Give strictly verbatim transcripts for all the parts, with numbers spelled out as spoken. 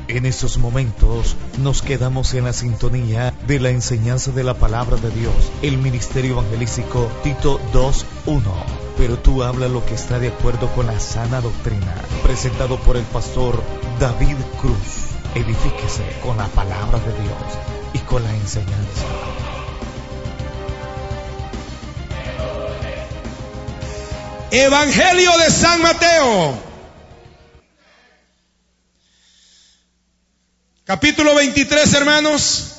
En estos momentos nos quedamos en la sintonía de la enseñanza de la palabra de Dios, el ministerio evangelístico Tito dos uno. Pero tú habla lo que está de acuerdo con la sana doctrina. Presentado por el pastor David Cruz. Edifíquese con la palabra de Dios y con la enseñanza. Evangelio de San Mateo, capítulo veintitrés, hermanos.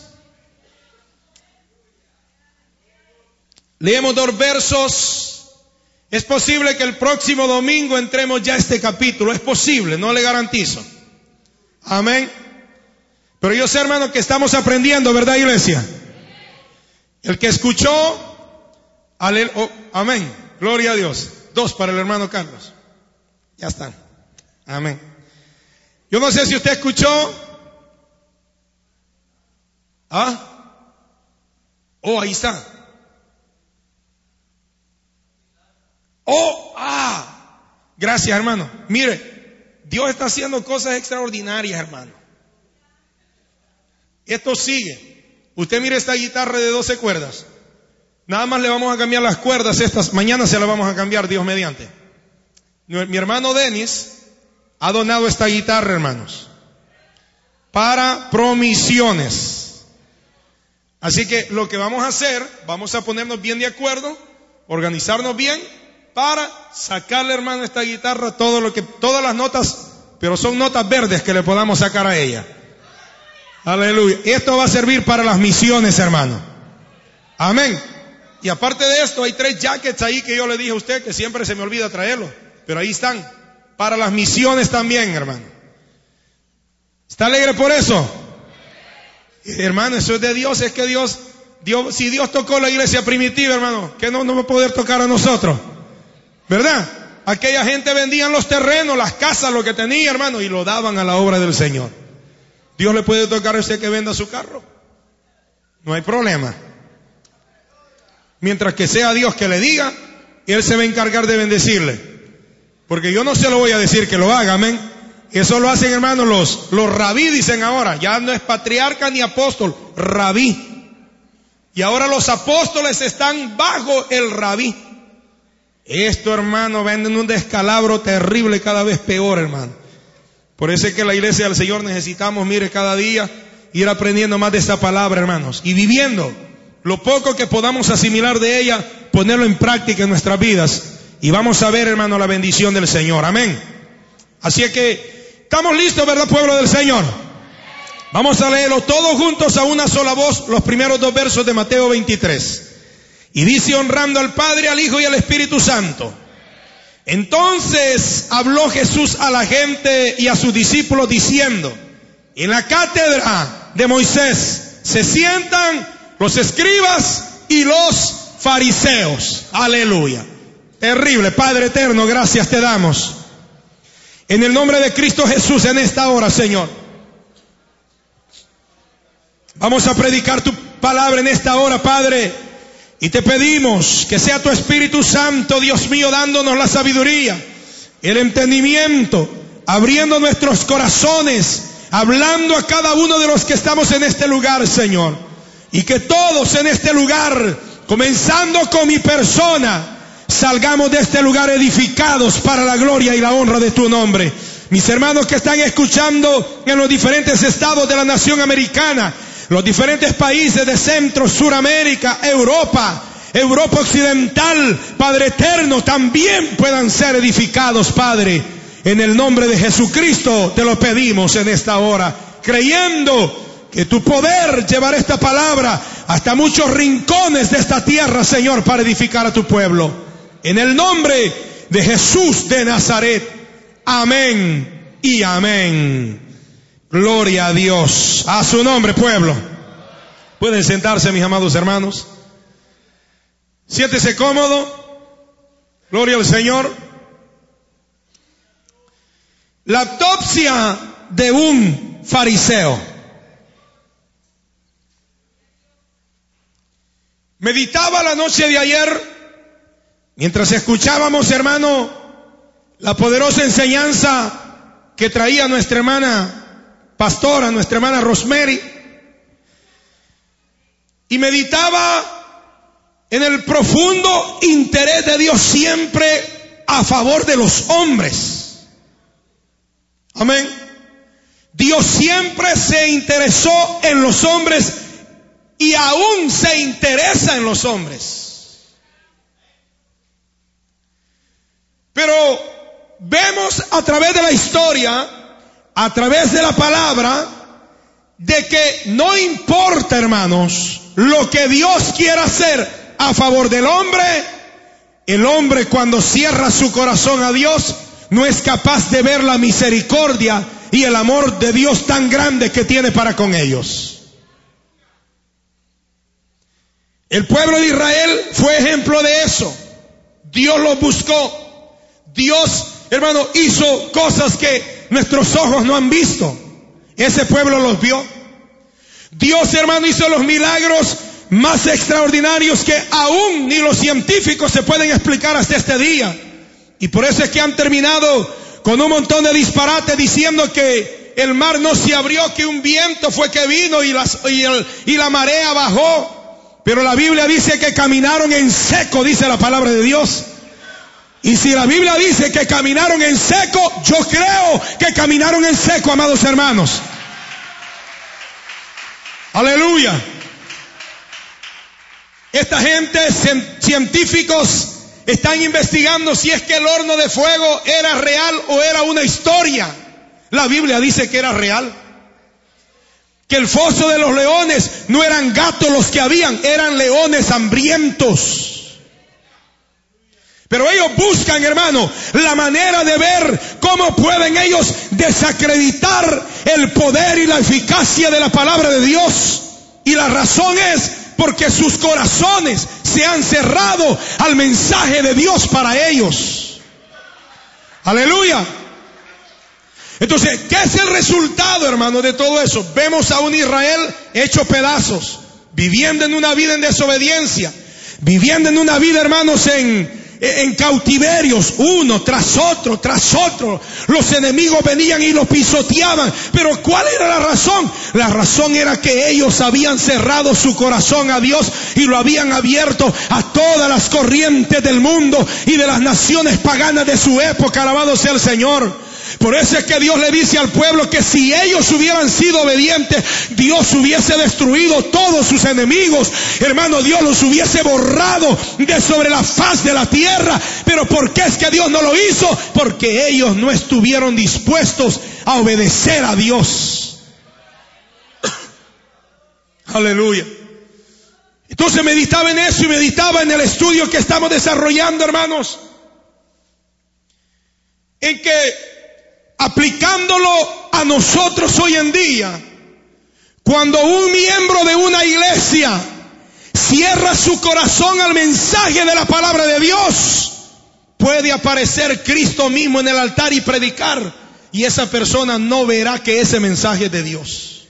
Leemos dos versos. Es posible que el próximo domingo entremos ya a este capítulo. Es posible, no le garantizo. Amén. Pero yo sé, hermano, que estamos aprendiendo, ¿verdad, iglesia? El que escuchó, ale, oh, amén. Gloria a Dios. Dos para el hermano Carlos. Ya están. Amén. Yo no sé si usted escuchó. ¿Ah? Oh, ahí está. Oh, ah. Gracias, hermano. Mire, Dios está haciendo cosas extraordinarias, hermano. Esto sigue. Usted mire esta guitarra de doce cuerdas. Nada más le vamos a cambiar las cuerdas estas. Mañana se las vamos a cambiar, Dios mediante. Mi hermano Denis ha donado esta guitarra, hermanos, para promisiones. Así que lo que vamos a hacer, vamos a ponernos bien de acuerdo, organizarnos bien para sacarle, hermano, esta guitarra todo lo que, todas las notas, pero son notas verdes que le podamos sacar a ella. Aleluya. Esto va a servir para las misiones, hermano. Amén. Y aparte de esto, hay tres jackets ahí que yo le dije a usted que siempre se me olvida traerlos. Pero ahí están. Para las misiones también, hermano. ¿Está alegre por eso? Hermano, eso es de Dios. Es que Dios, Dios, si Dios tocó la iglesia primitiva, hermano, ¿qué no, no va a poder tocar a nosotros? ¿Verdad? Aquella gente vendían los terrenos, las casas, lo que tenía, hermano, y lo daban a la obra del Señor. Dios le puede tocar a usted que venda su carro. No hay problema. Mientras que sea Dios que le diga, Él se va a encargar de bendecirle. Porque yo no se lo voy a decir que lo haga, amén. Eso lo hacen, hermanos, los, los rabí, dicen ahora. Ya no es patriarca ni apóstol, rabí. Y ahora los apóstoles están bajo el rabí. Esto, hermano, venden un descalabro terrible, cada vez peor, hermano. Por eso es que la iglesia del Señor necesitamos, mire, cada día ir aprendiendo más de esta palabra, hermanos. Y viviendo lo poco que podamos asimilar de ella, ponerlo en práctica en nuestras vidas. Y vamos a ver, hermano, la bendición del Señor. Amén. Así es que, estamos listos, ¿verdad, pueblo del Señor? Vamos a leerlo todos juntos a una sola voz, los primeros dos versos de Mateo veintitrés. Y dice, honrando al Padre, al Hijo y al Espíritu Santo. Entonces habló Jesús a la gente y a sus discípulos diciendo, en la cátedra de Moisés se sientan los escribas y los fariseos. Aleluya. Terrible. Padre eterno, gracias te damos. En el nombre de Cristo Jesús en esta hora, Señor. Vamos a predicar tu palabra en esta hora, Padre. Y te pedimos que sea tu Espíritu Santo, Dios mío, dándonos la sabiduría, el entendimiento, abriendo nuestros corazones, hablando a cada uno de los que estamos en este lugar, Señor. Y que todos en este lugar, comenzando con mi persona, salgamos de este lugar edificados para la gloria y la honra de tu nombre. Mis hermanos que están escuchando en los diferentes estados de la nación americana, los diferentes países de Centro, Suramérica, Europa, Europa Occidental, Padre eterno, también puedan ser edificados, Padre. En el nombre de Jesucristo te lo pedimos en esta hora, creyendo que tu poder llevará esta palabra hasta muchos rincones de esta tierra, Señor, para edificar a tu pueblo. En el nombre de Jesús de Nazaret. Amén y amén. Gloria a Dios. A su nombre, pueblo. Pueden sentarse, mis amados hermanos. Siéntese cómodo. Gloria al Señor. La autopsia de un fariseo. Meditaba la noche de ayer, mientras escuchábamos, hermano, la poderosa enseñanza que traía nuestra hermana pastora, nuestra hermana Rosemary, y meditaba en el profundo interés de Dios siempre a favor de los hombres. Amén. Dios siempre se interesó en los hombres y aún se interesa en los hombres. Pero vemos a través de la historia, a través de la palabra, de que no importa, hermanos, lo que Dios quiera hacer a favor del hombre, el hombre cuando cierra su corazón a Dios no es capaz de ver la misericordia y el amor de Dios tan grande que tiene para con ellos. El pueblo de Israel fue ejemplo de eso. Dios los buscó. Dios, hermano, hizo cosas que nuestros ojos no han visto. Ese pueblo los vio. Dios, hermano, hizo los milagros más extraordinarios que aún ni los científicos se pueden explicar hasta este día. Y por eso es que han terminado con un montón de disparates diciendo que el mar no se abrió, que un viento fue que vino y, las, y, el, y la marea bajó. Pero la Biblia dice que caminaron en seco, dice la palabra de Dios. Y si la Biblia dice que caminaron en seco, yo creo que caminaron en seco, amados hermanos. Aleluya. Esta gente, científicos, están investigando si es que el horno de fuego era real o era una historia. La Biblia dice que era real. Que el foso de los leones no eran gatos los que habían, eran leones hambrientos. Pero ellos buscan, hermano, la manera de ver cómo pueden ellos desacreditar el poder y la eficacia de la palabra de Dios. Y la razón es porque sus corazones se han cerrado al mensaje de Dios para ellos. Aleluya. Entonces, ¿qué es el resultado, hermano, de todo eso? Vemos a un Israel hecho pedazos, viviendo en una vida en desobediencia, viviendo en una vida, hermanos, en, en cautiverios, uno tras otro, tras otro. Los enemigos venían y los pisoteaban. Pero ¿cuál era la razón? La razón era que ellos habían cerrado su corazón a Dios y lo habían abierto a todas las corrientes del mundo y de las naciones paganas de su época. Alabado sea el Señor. Por eso es que Dios le dice al pueblo que si ellos hubieran sido obedientes, Dios hubiese destruido todos sus enemigos. Hermano, Dios los hubiese borrado de sobre la faz de la tierra. Pero ¿por qué es que Dios no lo hizo? Porque ellos no estuvieron dispuestos a obedecer a Dios. Aleluya. Entonces meditaba en eso y meditaba en el estudio que estamos desarrollando, hermanos, en que aplicándolo a nosotros hoy en día, cuando un miembro de una iglesia cierra su corazón al mensaje de la palabra de Dios, puede aparecer Cristo mismo en el altar y predicar, y esa persona no verá que ese mensaje es de Dios.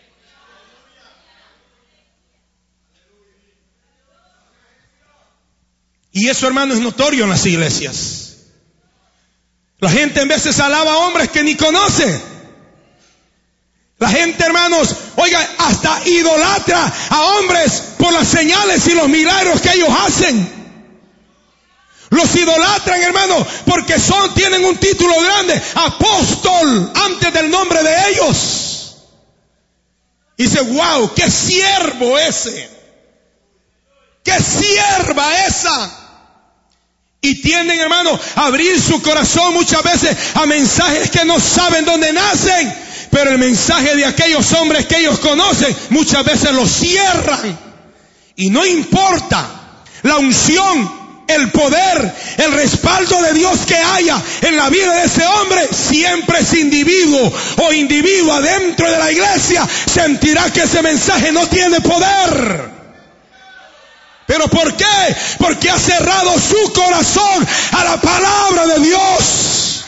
Y eso, hermano, es notorio en las iglesias. La gente en veces alaba a hombres que ni conoce. La gente, hermanos, oiga, hasta idolatra a hombres por las señales y los milagros que ellos hacen. Los idolatran, hermanos, porque son, tienen un título grande, apóstol, antes del nombre de ellos. Y dice, wow, qué siervo ese. Qué sierva esa. Y tienden, hermano, a abrir su corazón muchas veces a mensajes que no saben dónde nacen. Pero el mensaje de aquellos hombres que ellos conocen, muchas veces lo cierran. Y no importa la unción, el poder, el respaldo de Dios que haya en la vida de ese hombre, siempre ese individuo o individua dentro de la iglesia sentirá que ese mensaje no tiene poder. ¿Pero por qué? Porque ha cerrado su corazón a la palabra de Dios.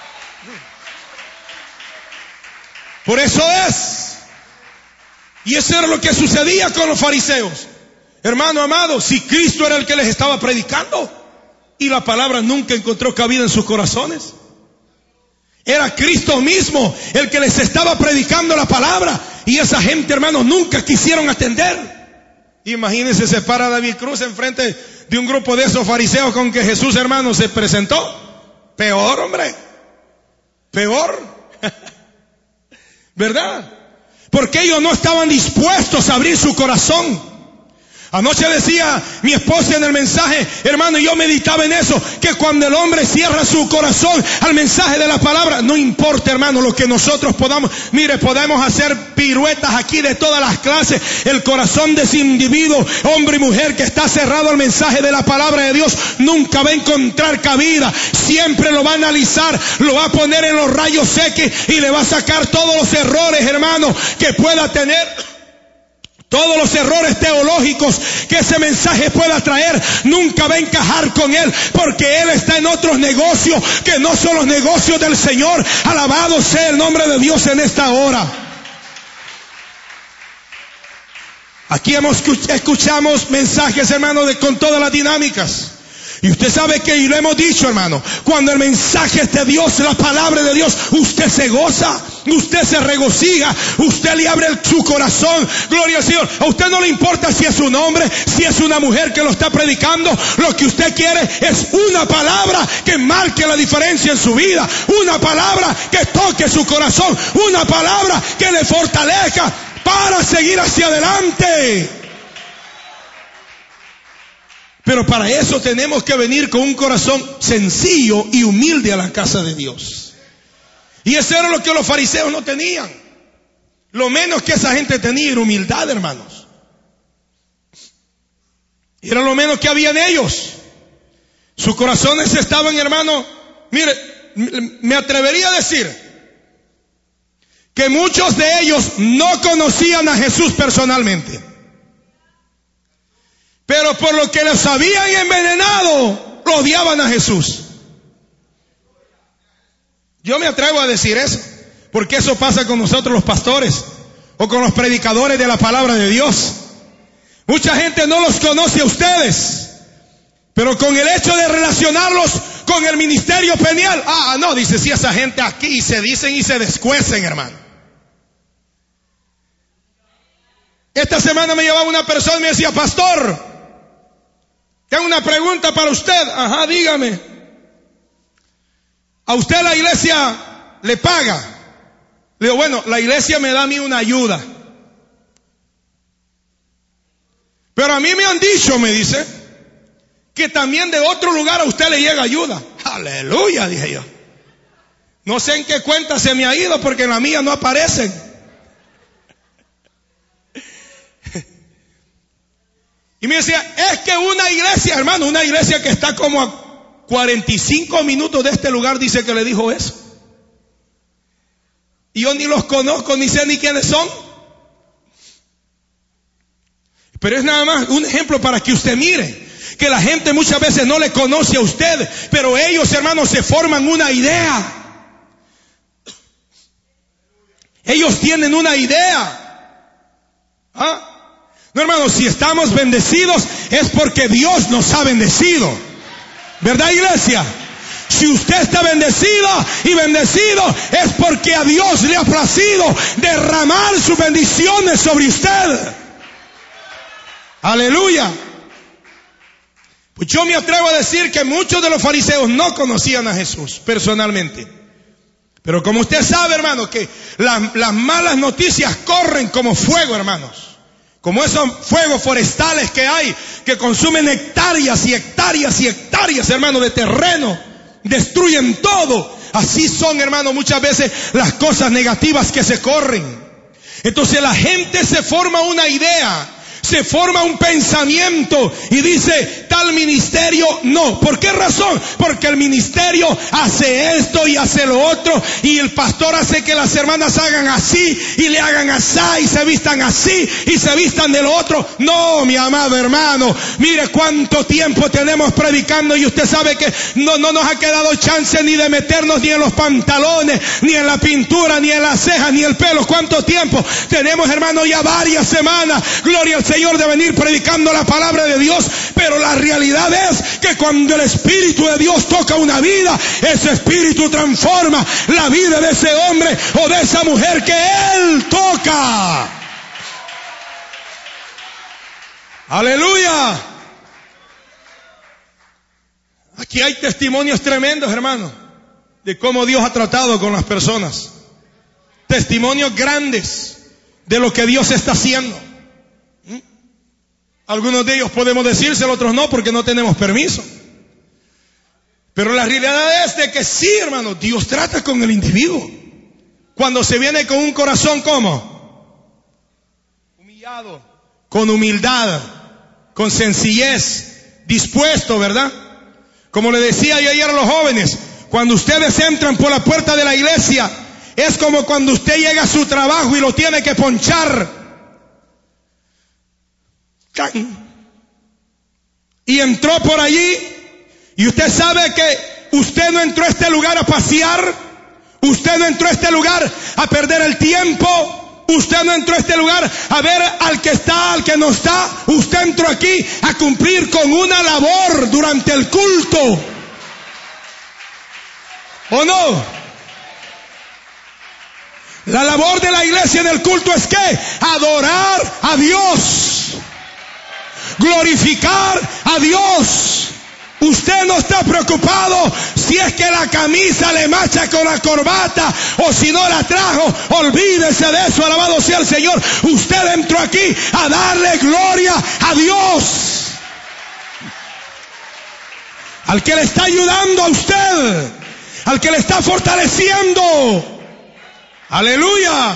Por eso es. Y eso era lo que sucedía con los fariseos. Hermano amado, si Cristo era el que les estaba predicando y la palabra nunca encontró cabida en sus corazones. Era Cristo mismo el que les estaba predicando la palabra. Y esa gente, hermanos, nunca quisieron atender. Imagínense, se para David Cruz enfrente de un grupo de esos fariseos con que Jesús, hermano, se presentó. Peor, hombre. Peor. ¿Verdad? Porque ellos no estaban dispuestos a abrir su corazón. Anoche decía mi esposa en el mensaje, hermano, y yo meditaba en eso, que cuando el hombre cierra su corazón al mensaje de la palabra, no importa, hermano, lo que nosotros podamos, mire, podemos hacer piruetas aquí de todas las clases, el corazón de ese individuo, hombre y mujer que está cerrado al mensaje de la palabra de Dios, nunca va a encontrar cabida, siempre lo va a analizar, lo va a poner en los rayos X y le va a sacar todos los errores, hermano, que pueda tener. Todos los errores teológicos que ese mensaje pueda traer, nunca va a encajar con él, porque él está en otros negocios que no son los negocios del Señor. Alabado sea el nombre de Dios en esta hora. Aquí hemos, escuchamos mensajes, hermano, de, con todas las dinámicas. Y usted sabe que, y lo hemos dicho, hermano, cuando el mensaje es de Dios, la palabra de Dios, usted se goza, usted se regocija, usted le abre el, su corazón, gloria al Señor. A usted no le importa si es un hombre, si es una mujer que lo está predicando, lo que usted quiere es una palabra que marque la diferencia en su vida, una palabra que toque su corazón, una palabra que le fortalezca para seguir hacia adelante. Pero para eso tenemos que venir con un corazón sencillo y humilde a la casa de Dios. Y eso era lo que los fariseos no tenían. Lo menos que esa gente tenía era humildad, hermanos. Era lo menos que había en ellos. Sus corazones estaban, hermano, mire, me atrevería a decir que muchos de ellos no conocían a Jesús personalmente. Pero por lo que los habían envenenado, lo odiaban a Jesús. Yo me atrevo a decir eso, porque eso pasa con nosotros los pastores, o con los predicadores de la palabra de Dios. Mucha gente no los conoce a ustedes, pero con el hecho de relacionarlos con el ministerio peniel, ah, no, dice, si esa gente aquí se dicen y se descuecen, hermano. Esta semana me llevaba una persona y me decía, pastor, tengo una pregunta para usted. Ajá, dígame. ¿A usted la iglesia le paga? Le digo, bueno, la iglesia me da a mí una ayuda. Pero a mí me han dicho, me dice, que también de otro lugar a usted le llega ayuda. Aleluya, dije yo. No sé en qué cuenta se me ha ido porque en la mía no aparecen. Y me decía, es que una iglesia, hermano, una iglesia que está como a cuarenta y cinco minutos de este lugar, dice que le dijo eso. Y yo ni los conozco, ni sé ni quiénes son. Pero es nada más un ejemplo para que usted mire que la gente muchas veces no le conoce a usted, pero ellos, hermanos, se forman una idea. Ellos tienen una idea. ¿Ah? No, hermanos, si estamos bendecidos es porque Dios nos ha bendecido. ¿Verdad, iglesia? Si usted está bendecida y bendecido es porque a Dios le ha placido derramar sus bendiciones sobre usted. Aleluya. Pues yo me atrevo a decir que muchos de los fariseos no conocían a Jesús personalmente. Pero como usted sabe, hermano, que las, las malas noticias corren como fuego, hermanos. Como esos fuegos forestales que hay, que consumen hectáreas y hectáreas y hectáreas, hermano, de terreno. Destruyen todo. Así son, hermano, muchas veces las cosas negativas que se corren. Entonces la gente se forma una idea, se forma un pensamiento y dice, tal ministerio no. ¿Por qué razón? Porque el ministerio hace esto y hace lo otro, y el pastor hace que las hermanas hagan así y le hagan así y se vistan así y se vistan de lo otro. No, mi amado hermano, mire cuánto tiempo tenemos predicando y usted sabe que no, no nos ha quedado chance ni de meternos ni en los pantalones, ni en la pintura, ni en las cejas, ni el pelo. ¿Cuánto tiempo tenemos, hermano? Ya varias semanas, gloria al Señor de venir predicando la palabra de Dios, pero la realidad es que cuando el Espíritu de Dios toca una vida, ese Espíritu transforma la vida de ese hombre o de esa mujer que Él toca. Aleluya. Aquí hay testimonios tremendos, hermanos, de cómo Dios ha tratado con las personas. Testimonios grandes de lo que Dios está haciendo. ¿Mm? Algunos de ellos podemos decírselo, otros no, porque no tenemos permiso. Pero la realidad es de que sí, hermano, Dios trata con el individuo. Cuando se viene con un corazón, ¿cómo? Humillado, con humildad, con sencillez, dispuesto, ¿verdad? Como le decía yo ayer a los jóvenes, cuando ustedes entran por la puerta de la iglesia, es como cuando usted llega a su trabajo y lo tiene que ponchar. Y entró por allí, y usted sabe que usted no entró a este lugar a pasear, usted no entró a este lugar a perder el tiempo, usted no entró a este lugar a ver al que está, al que no está, usted entró aquí a cumplir con una labor durante el culto. ¿O no? La labor de la iglesia en el culto es ¿qué? Adorar a Dios, glorificar a Dios. Usted no está preocupado si es que la camisa le macha con la corbata o si no la trajo. Olvídese de eso, alabado sea el Señor. Usted entró aquí a darle gloria a Dios, al que le está ayudando a usted, al que le está fortaleciendo. Aleluya.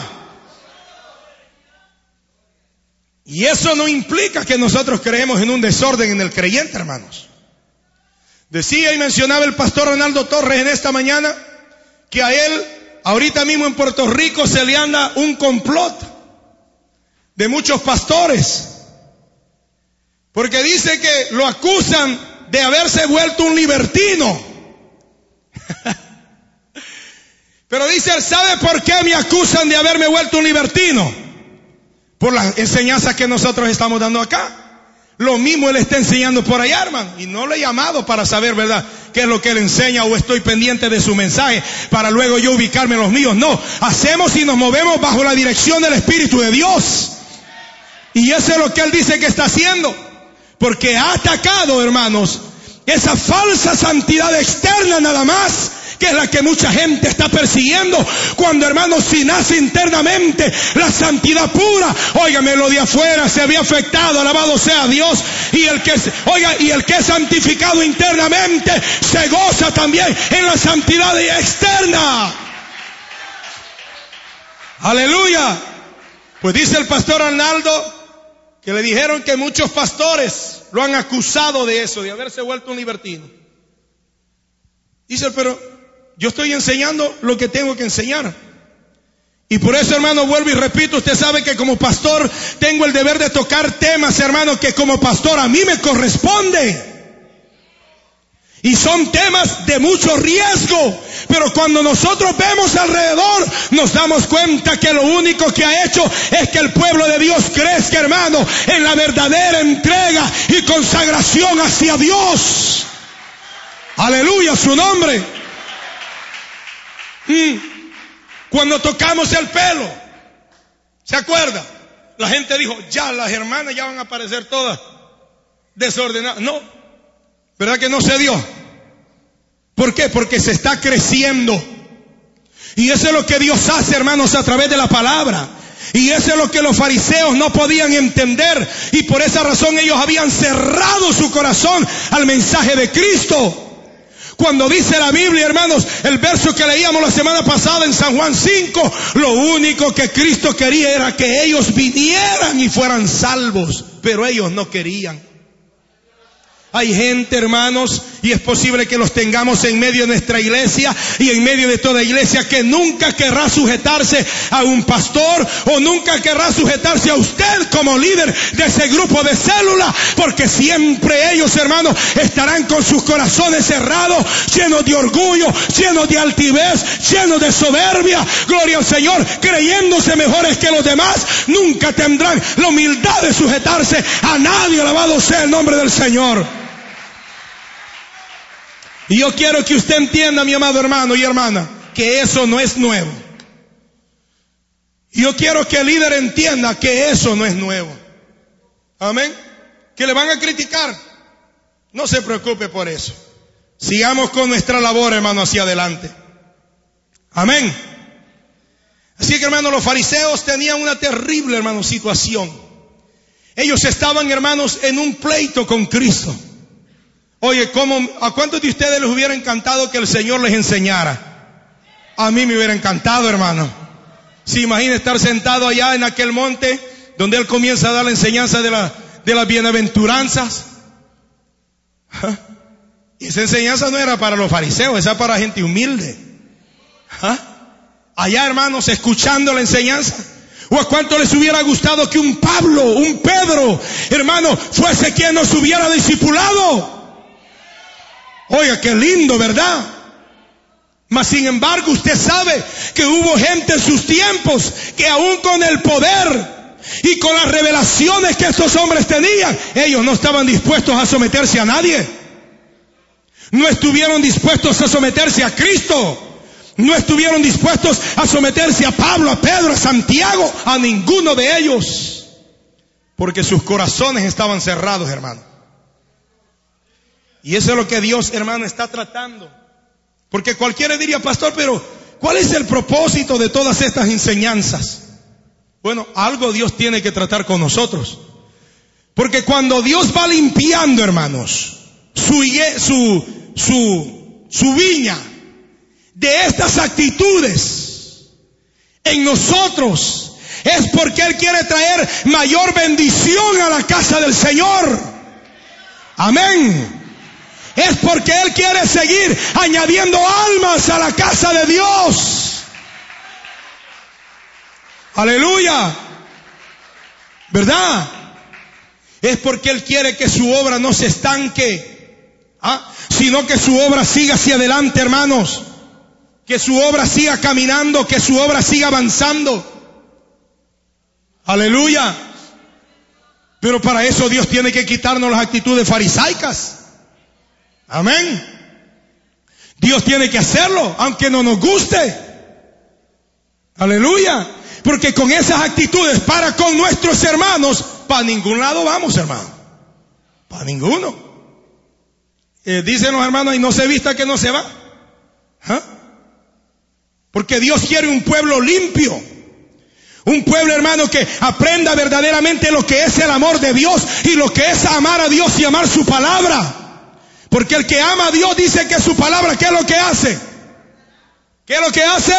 Y eso no implica que nosotros creemos en un desorden en el creyente, hermanos. Decía y mencionaba el pastor Ronaldo Torres en esta mañana que a él, ahorita mismo en Puerto Rico, se le anda un complot de muchos pastores, porque dice que lo acusan de haberse vuelto un libertino. Pero dice, ¿sabe por qué me acusan de haberme vuelto un libertino? Por las enseñanzas que nosotros estamos dando acá. Lo mismo él está enseñando por allá, hermano. Y no lo he llamado para saber, ¿verdad?, qué es lo que él enseña, o estoy pendiente de su mensaje para luego yo ubicarme en los míos. No, hacemos y nos movemos bajo la dirección del Espíritu de Dios. Y eso es lo que él dice que está haciendo. Porque ha atacado, hermanos, esa falsa santidad externa nada más, que es la que mucha gente está persiguiendo, cuando, hermanos, si nace internamente la santidad pura, óigame, lo de afuera se había afectado, alabado sea Dios, y el que, oiga, y el que es santificado internamente se goza también en la santidad externa. Aleluya. Pues dice el pastor Arnaldo que le dijeron que muchos pastores lo han acusado de eso, de haberse vuelto un libertino. Dice, pero yo estoy enseñando lo que tengo que enseñar. Y por eso, hermano, vuelvo y repito, usted sabe que como pastor tengo el deber de tocar temas, hermano, que como pastor a mí me corresponde. Y son temas de mucho riesgo. Pero cuando nosotros vemos alrededor, nos damos cuenta que lo único que ha hecho es que el pueblo de Dios crezca, hermano, en la verdadera entrega y consagración hacia Dios. Aleluya, su nombre. Mm. Cuando tocamos el pelo, ¿se acuerda? La gente dijo, ya las hermanas ya van a aparecer todas desordenadas. No, ¿verdad que no se dio? ¿Por qué? Porque se está creciendo. Y eso es lo que Dios hace, hermanos, a través de la palabra. Y eso es lo que los fariseos no podían entender. Y por esa razón ellos habían cerrado su corazón al mensaje de Cristo. Cuando dice la Biblia, hermanos, el verso que leíamos la semana pasada en San Juan cinco, lo único que Cristo quería era que ellos vinieran y fueran salvos, pero ellos no querían. Hay gente, hermanos, y es posible que los tengamos en medio de nuestra iglesia y en medio de toda iglesia, que nunca querrá sujetarse a un pastor o nunca querrá sujetarse a usted como líder de ese grupo de célula, porque siempre ellos, hermanos, estarán con sus corazones cerrados, llenos de orgullo, llenos de altivez, llenos de soberbia, gloria al Señor, creyéndose mejores que los demás. Nunca tendrán la humildad de sujetarse a nadie. Alabado sea el nombre del Señor. Y yo quiero que usted entienda, mi amado hermano y hermana, que eso no es nuevo. Y yo quiero que el líder entienda que eso no es nuevo. Amén. Que le van a criticar. No se preocupe por eso. Sigamos con nuestra labor, hermano, hacia adelante. Amén. Así que, hermano, los fariseos tenían una terrible, hermano, situación. Ellos estaban, hermanos, en un pleito con Cristo. Oye, ¿cómo, ¿a cuántos de ustedes les hubiera encantado que el Señor les enseñara? A mí me hubiera encantado, hermano. Se imagina estar sentado allá en aquel monte donde Él comienza a dar la enseñanza de, la, de las bienaventuranzas. ¿Ah? Y esa enseñanza no era para los fariseos, esa era para gente humilde. ¿Ah? Allá, hermanos, escuchando la enseñanza. ¿O a cuánto les hubiera gustado que un Pablo, un Pedro, hermano, fuese quien nos hubiera discipulado? Oiga, qué lindo, ¿verdad? Mas sin embargo, usted sabe que hubo gente en sus tiempos que aún con el poder y con las revelaciones que estos hombres tenían, ellos no estaban dispuestos a someterse a nadie. No estuvieron dispuestos a someterse a Cristo. No estuvieron dispuestos a someterse a Pablo, a Pedro, a Santiago, a ninguno de ellos. Porque sus corazones estaban cerrados, hermano. Y eso es lo que Dios, hermano, está tratando. Porque cualquiera diría, pastor, pero ¿cuál es el propósito de todas estas enseñanzas? Bueno, algo Dios tiene que tratar con nosotros. Porque cuando Dios va limpiando, hermanos, su, su, su, su viña de estas actitudes en nosotros, es porque Él quiere traer mayor bendición a la casa del Señor. Amén. Es porque Él quiere seguir añadiendo almas a la casa de Dios. Aleluya. ¿Verdad? Es porque Él quiere que su obra no se estanque, ¿ah? Sino que su obra siga hacia adelante, hermanos. Que su obra siga caminando, que su obra siga avanzando. Aleluya. Pero para eso Dios tiene que quitarnos las actitudes farisaicas. Amén. Dios tiene que hacerlo, aunque no nos guste. Aleluya. Porque con esas actitudes para con nuestros hermanos, para ningún lado vamos, hermano. Para ninguno. Eh, dicen los hermanos, y no se vista que no se va. ¿Ah? Porque Dios quiere un pueblo limpio. Un pueblo, hermano, que aprenda verdaderamente lo que es el amor de Dios y lo que es amar a Dios y amar su palabra. Porque el que ama a Dios dice que su palabra, ¿qué es lo que hace? ¿Qué es lo que hace?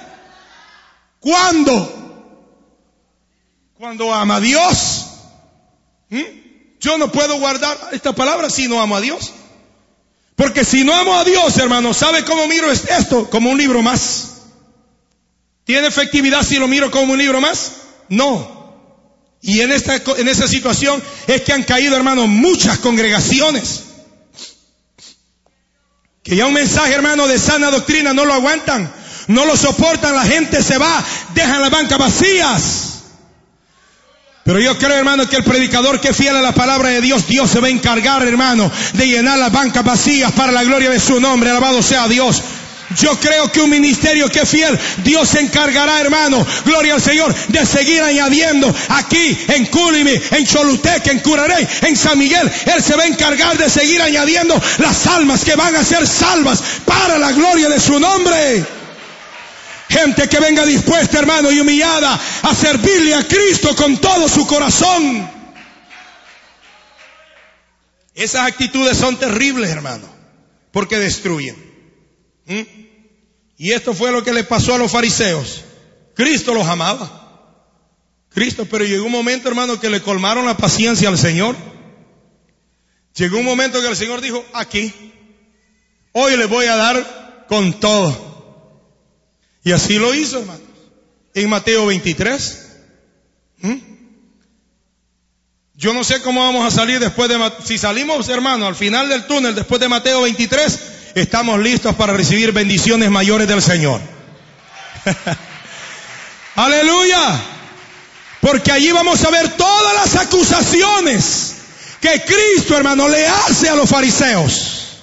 ¿Cuándo? Cuando ama a Dios. ¿Mm? Yo no puedo guardar esta palabra si no amo a Dios. Porque si no amo a Dios, hermano, ¿sabe cómo miro esto? Como un libro más. ¿Tiene efectividad si lo miro como un libro más? No. Y en esta, en esa situación es que han caído, hermano, muchas congregaciones. Que ya un mensaje, hermano, de sana doctrina no lo aguantan, no lo soportan, la gente se va, dejan las bancas vacías. Pero yo creo, hermano, que el predicador que es fiel a la palabra de Dios, Dios se va a encargar, hermano, de llenar las bancas vacías para la gloria de su nombre. Alabado sea Dios. Yo creo que un ministerio que es fiel, Dios se encargará, hermano, gloria al Señor, de seguir añadiendo aquí en Culimi, en Choluteca, en Curarey, en San Miguel. Él se va a encargar de seguir añadiendo las almas que van a ser salvas para la gloria de su nombre. Gente que venga dispuesta, hermano, y humillada a servirle a Cristo con todo su corazón. Esas actitudes son terribles, hermano, porque destruyen. ¿Mm? Y esto fue lo que le pasó a los fariseos. Cristo los amaba. Cristo, pero llegó un momento, hermano, que le colmaron la paciencia al Señor. Llegó un momento que el Señor dijo, aquí, hoy les voy a dar con todo. Y así lo hizo, hermanos. En Mateo veintitrés. ¿Mm? Yo no sé cómo vamos a salir después de, si salimos, hermano, al final del túnel, después de Mateo veintitrés, estamos listos para recibir bendiciones mayores del Señor. Aleluya. Porque allí vamos a ver todas las acusaciones que Cristo, hermano, le hace a los fariseos.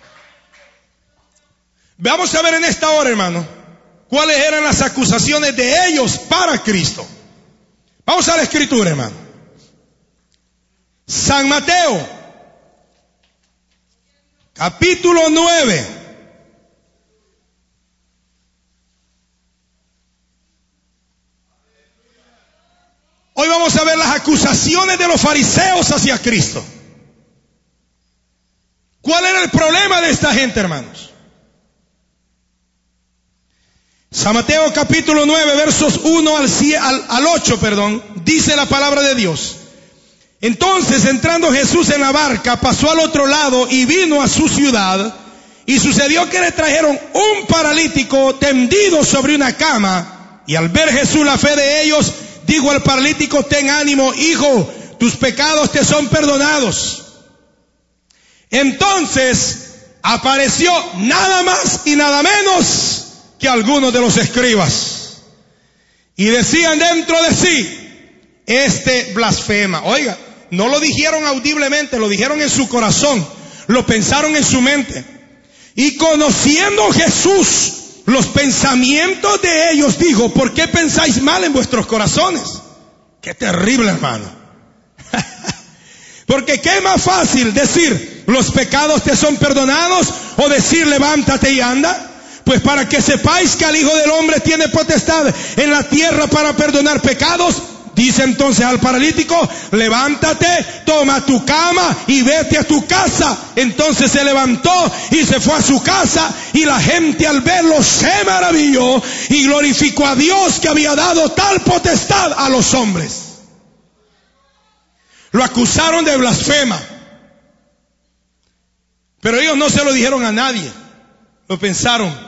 Vamos a ver en esta hora, hermano, cuáles eran las acusaciones de ellos para Cristo. Vamos a la Escritura, hermano. San Mateo, capítulo nueve. Hoy vamos a ver las acusaciones de los fariseos hacia Cristo. ¿Cuál era el problema de esta gente, hermanos? San Mateo capítulo nueve, versos uno al, al, al ocho, perdón, dice la palabra de Dios. Entonces, entrando Jesús en la barca, pasó al otro lado y vino a su ciudad. Y sucedió que le trajeron un paralítico tendido sobre una cama. Y al ver Jesús la fe de ellos, dijo al paralítico, ten ánimo, hijo, tus pecados te son perdonados. Entonces apareció nada más y nada menos que algunos de los escribas. Y decían dentro de sí, este blasfema. Oiga, no lo dijeron audiblemente, lo dijeron en su corazón, lo pensaron en su mente. Y conociendo Jesús los pensamientos de ellos, dijo, ¿por qué pensáis mal en vuestros corazones? Qué terrible, hermano. Porque qué más fácil decir, los pecados te son perdonados, o decir, levántate y anda. Pues para que sepáis que el Hijo del Hombre tiene potestad en la tierra para perdonar pecados, dice entonces al paralítico, levántate, toma tu cama y vete a tu casa. Entonces se levantó y se fue a su casa, y la gente al verlo se maravilló y glorificó a Dios que había dado tal potestad a los hombres. Lo acusaron de blasfema, pero ellos no se lo dijeron a nadie, lo pensaron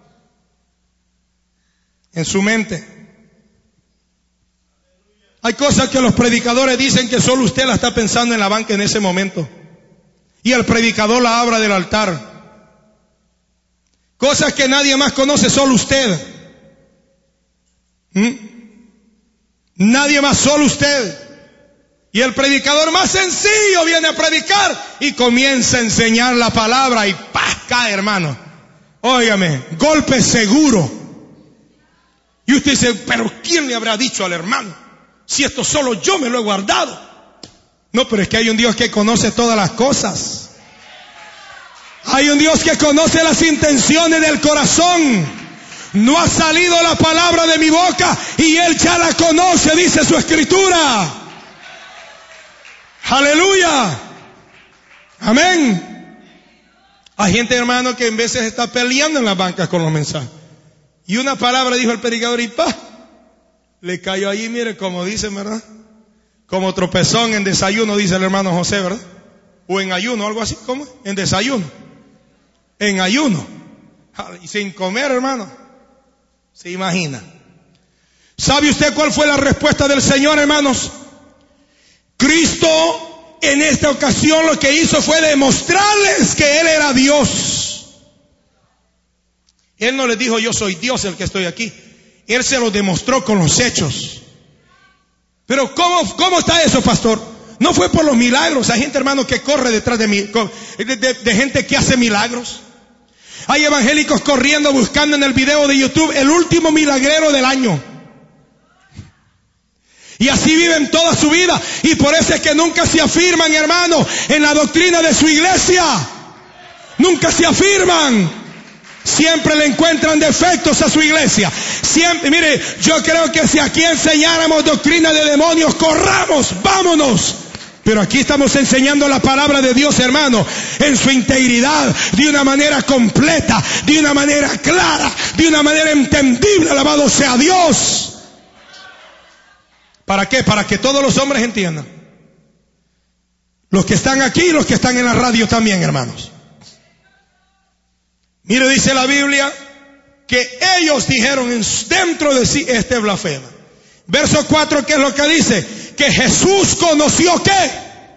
en su mente. Hay cosas que los predicadores dicen que solo usted la está pensando en la banca en ese momento, y el predicador la habla del altar. Cosas que nadie más conoce, solo usted. ¿Mm? Nadie más, solo usted. Y el predicador más sencillo viene a predicar y comienza a enseñar la palabra y ¡pah! Cae, hermano. Óigame, golpe seguro. Y usted dice, pero ¿quién le habrá dicho al hermano? Si esto solo yo me lo he guardado. No, pero es que hay un Dios que conoce todas las cosas. Hay un Dios que conoce las intenciones del corazón. No ha salido la palabra de mi boca y Él ya la conoce, dice su Escritura. Aleluya. Amén. Hay gente, hermano, que en veces está peleando en las bancas con los mensajes. Y una palabra dijo el predicador y ¡pah! Le cayó allí, mire, como dicen, ¿verdad? Como tropezón en desayuno, dice el hermano José, ¿verdad? O en ayuno, algo así, ¿cómo? En desayuno. En ayuno. Y sin comer, hermano. ¿Se imagina? ¿Sabe usted cuál fue la respuesta del Señor, hermanos? Cristo en esta ocasión lo que hizo fue demostrarles que Él era Dios. Él no les dijo, yo soy Dios el que estoy aquí. Él se lo demostró con los hechos. Pero ¿cómo, cómo está eso, pastor? No fue por los milagros. Hay gente, hermano, que corre detrás de mí, de, de, de gente que hace milagros. Hay evangélicos corriendo, buscando en el video de YouTube el último milagrero del año. Y así viven toda su vida. Y por eso es que nunca se afirman, hermano, en la doctrina de su iglesia. Nunca se afirman. Siempre le encuentran defectos a su iglesia. Siempre, mire, yo creo que si aquí enseñáramos doctrina de demonios, corramos, vámonos. Pero aquí estamos enseñando la palabra de Dios, hermano, en su integridad, de una manera completa, de una manera clara, de una manera entendible. Alabado sea Dios. ¿Para qué? Para que todos los hombres entiendan. Los que están aquí y los que están en la radio también, hermanos. Mire, dice la Biblia que ellos dijeron dentro de sí, este blasfema. Verso cuatro, ¿qué es lo que dice? Que Jesús conoció ¿qué?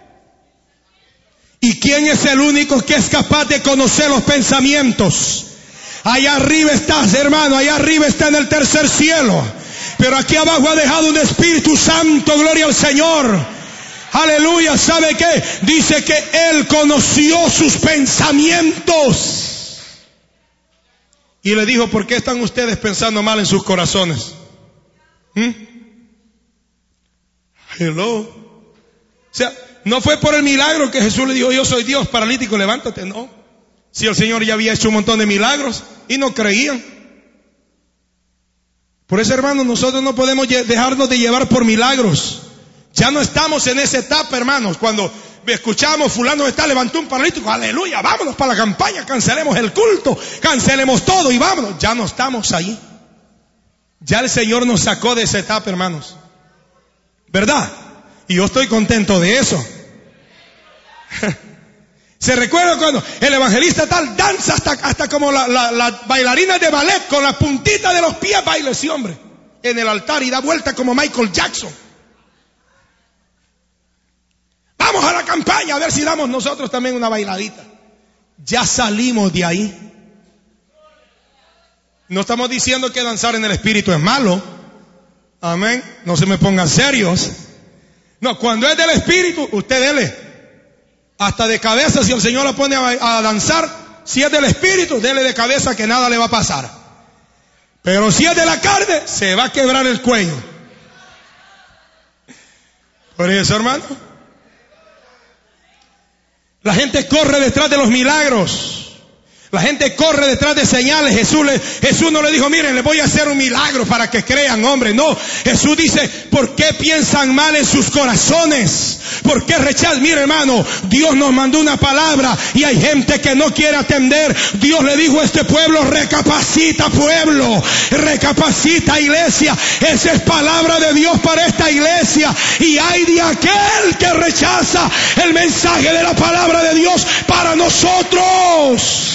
¿Y quién es el único que es capaz de conocer los pensamientos? Allá arriba estás, hermano, allá arriba está en el tercer cielo. Pero aquí abajo ha dejado un Espíritu Santo, gloria al Señor. Aleluya, ¿sabe qué? Dice que Él conoció sus pensamientos. Y le dijo, ¿por qué están ustedes pensando mal en sus corazones? ¿Mm? Hello. O sea, no fue por el milagro que Jesús le dijo, yo soy Dios, paralítico, levántate. No. Si el Señor ya había hecho un montón de milagros y no creían. Por eso, hermanos, nosotros no podemos dejarnos de llevar por milagros. Ya no estamos en esa etapa, hermanos, cuando escuchamos fulano está, levantó un paralítico, aleluya, vámonos para la campaña, cancelemos el culto, cancelemos todo y vámonos. Ya no estamos ahí. Ya el Señor nos sacó de esa etapa, hermanos. ¿Verdad? Y yo estoy contento de eso. Se recuerda cuando el evangelista tal danza hasta, hasta como la, la, la bailarina de ballet con la puntita de los pies baila ese hombre en el altar y da vuelta como Michael Jackson. Vamos a la campaña a ver si damos nosotros también una bailadita. Ya salimos de ahí. No estamos diciendo que danzar en el espíritu es malo. Amén. No se me pongan serios. No, cuando es del espíritu, usted dele. Hasta de cabeza, si el Señor la pone a, a danzar, si es del espíritu, dele de cabeza que nada le va a pasar. Pero si es de la carne, se va a quebrar el cuello. Por eso, hermano, la gente corre detrás de los milagros. La gente corre detrás de señales. Jesús, le, Jesús no le dijo, miren, les voy a hacer un milagro para que crean, hombre. No, Jesús dice, ¿por qué piensan mal en sus corazones? ¿Por qué rechazan? Mire, hermano, Dios nos mandó una palabra y hay gente que no quiere atender. Dios le dijo a este pueblo, recapacita, pueblo, recapacita, iglesia. Esa es palabra de Dios para esta iglesia. Y hay de aquel que rechaza el mensaje de la palabra de Dios para nosotros.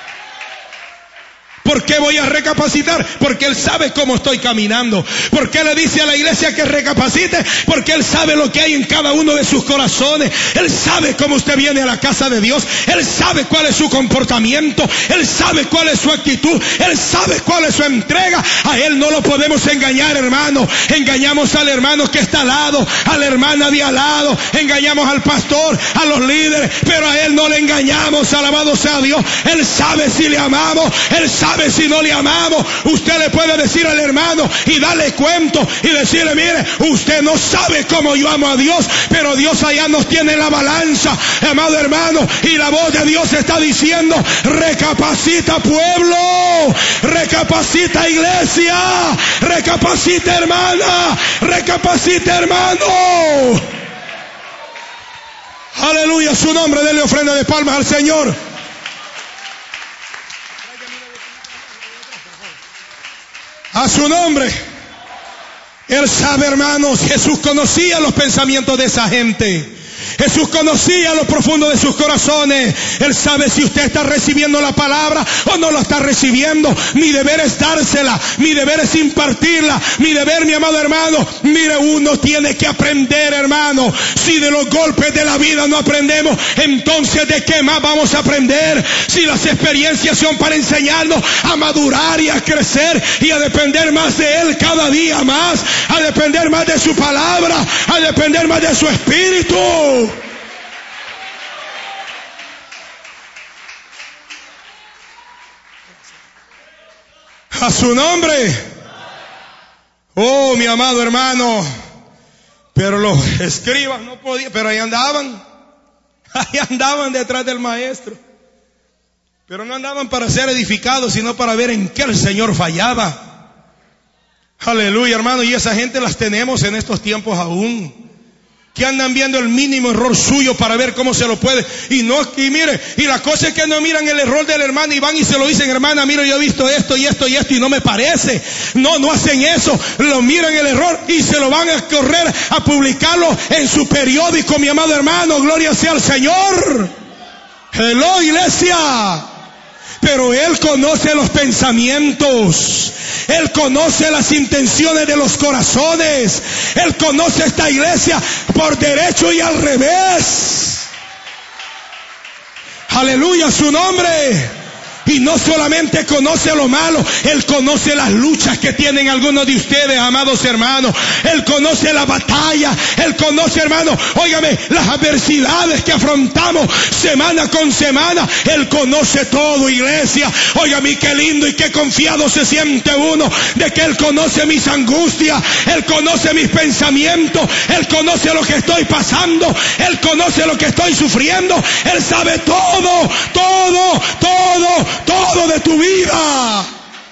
¿Por qué voy a recapacitar? Porque Él sabe cómo estoy caminando. ¿Por qué le dice a la iglesia que recapacite? Porque Él sabe lo que hay en cada uno de sus corazones. Él sabe cómo usted viene a la casa de Dios. Él sabe cuál es su comportamiento. Él sabe cuál es su actitud. Él sabe cuál es su entrega. A Él no lo podemos engañar, hermano. Engañamos al hermano que está al lado, a la hermana de al lado. Engañamos al pastor, a los líderes. Pero a Él no le engañamos, alabado sea Dios. Él sabe si le amamos. Él sabe si no le amamos. Usted le puede decir al hermano y darle cuento y decirle, mire, usted no sabe cómo yo amo a Dios, pero Dios allá nos tiene la balanza, amado hermano, y la voz de Dios está diciendo, recapacita, pueblo, recapacita, iglesia, recapacita, hermana, recapacita, hermano. Aleluya, su nombre, denle ofrenda de palmas al Señor. A su nombre. Él sabe, hermanos, Jesús conocía los pensamientos de esa gente. Jesús conocía lo profundo de sus corazones. Él sabe si usted está recibiendo la palabra o no la está recibiendo. Mi deber es dársela, mi deber es impartirla. Mi deber, mi amado hermano, mire, uno tiene que aprender, hermano. Si de los golpes de la vida no aprendemos, entonces ¿de qué más vamos a aprender? Si las experiencias son para enseñarnos a madurar y a crecer y a depender más de Él cada día más, a depender más de su palabra, a depender más de su espíritu. A su nombre. Oh, mi amado hermano. Pero los escribas no podían, pero ahí andaban. Ahí andaban detrás del maestro. Pero no andaban para ser edificados, sino para ver en qué el Señor fallaba. Aleluya, hermano. Y esa gente las tenemos en estos tiempos aún. que andan viendo el mínimo error suyo para ver cómo se lo puede. Y no, y mire, y la cosa es que no miran el error del hermano y van y se lo dicen, hermana, mira, yo he visto esto y esto y esto y no me parece. No, no hacen eso. Lo miran el error y se lo van a correr a publicarlo en su periódico, mi amado hermano. Gloria sea al Señor. Hello, iglesia. Pero Él conoce los pensamientos. Él conoce las intenciones de los corazones. Él conoce esta iglesia por derecho y al revés. Aleluya a su nombre. Y no solamente conoce lo malo, Él conoce las luchas que tienen algunos de ustedes, amados hermanos. Él conoce la batalla. Él conoce, hermano, óigame, las adversidades que afrontamos semana con semana. Él conoce todo, iglesia. Óigame, qué lindo y qué confiado se siente uno de que Él conoce mis angustias. Él conoce mis pensamientos. Él conoce lo que estoy pasando. Él conoce lo que estoy sufriendo. Él sabe todo, todo, todo. Todo de tu vida.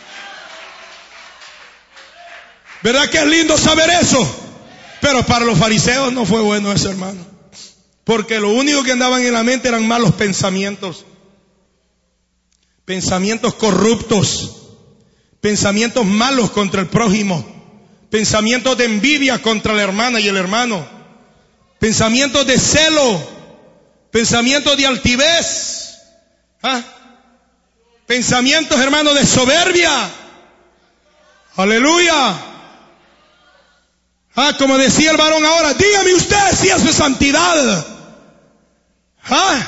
¿Verdad que es lindo saber eso? Pero para los fariseos no fue bueno eso, hermano. Porque lo único que andaban en la mente eran malos pensamientos. Pensamientos corruptos. Pensamientos malos contra el prójimo. Pensamientos de envidia contra la hermana y el hermano. Pensamientos de celo. Pensamientos de altivez. ¿Ah? Pensamientos, hermanos, de soberbia. Aleluya. Ah, como decía el varón ahora, dígame usted si eso es santidad. Ah,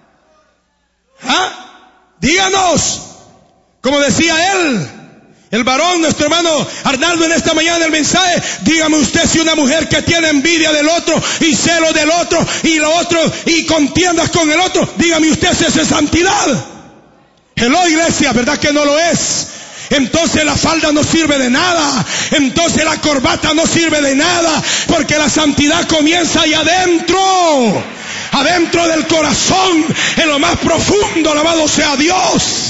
ah, díganos. Como decía él, el varón, nuestro hermano Arnaldo en esta mañana el mensaje, dígame usted si una mujer que tiene envidia del otro y celo del otro y lo otro y contiendas con el otro, dígame usted si eso es santidad. Hello, iglesia, ¿verdad que no lo es? Entonces la falda no sirve de nada. Entonces la corbata no sirve de nada. Porque la santidad comienza ahí adentro. Adentro del corazón. En lo más profundo. Alabado sea Dios.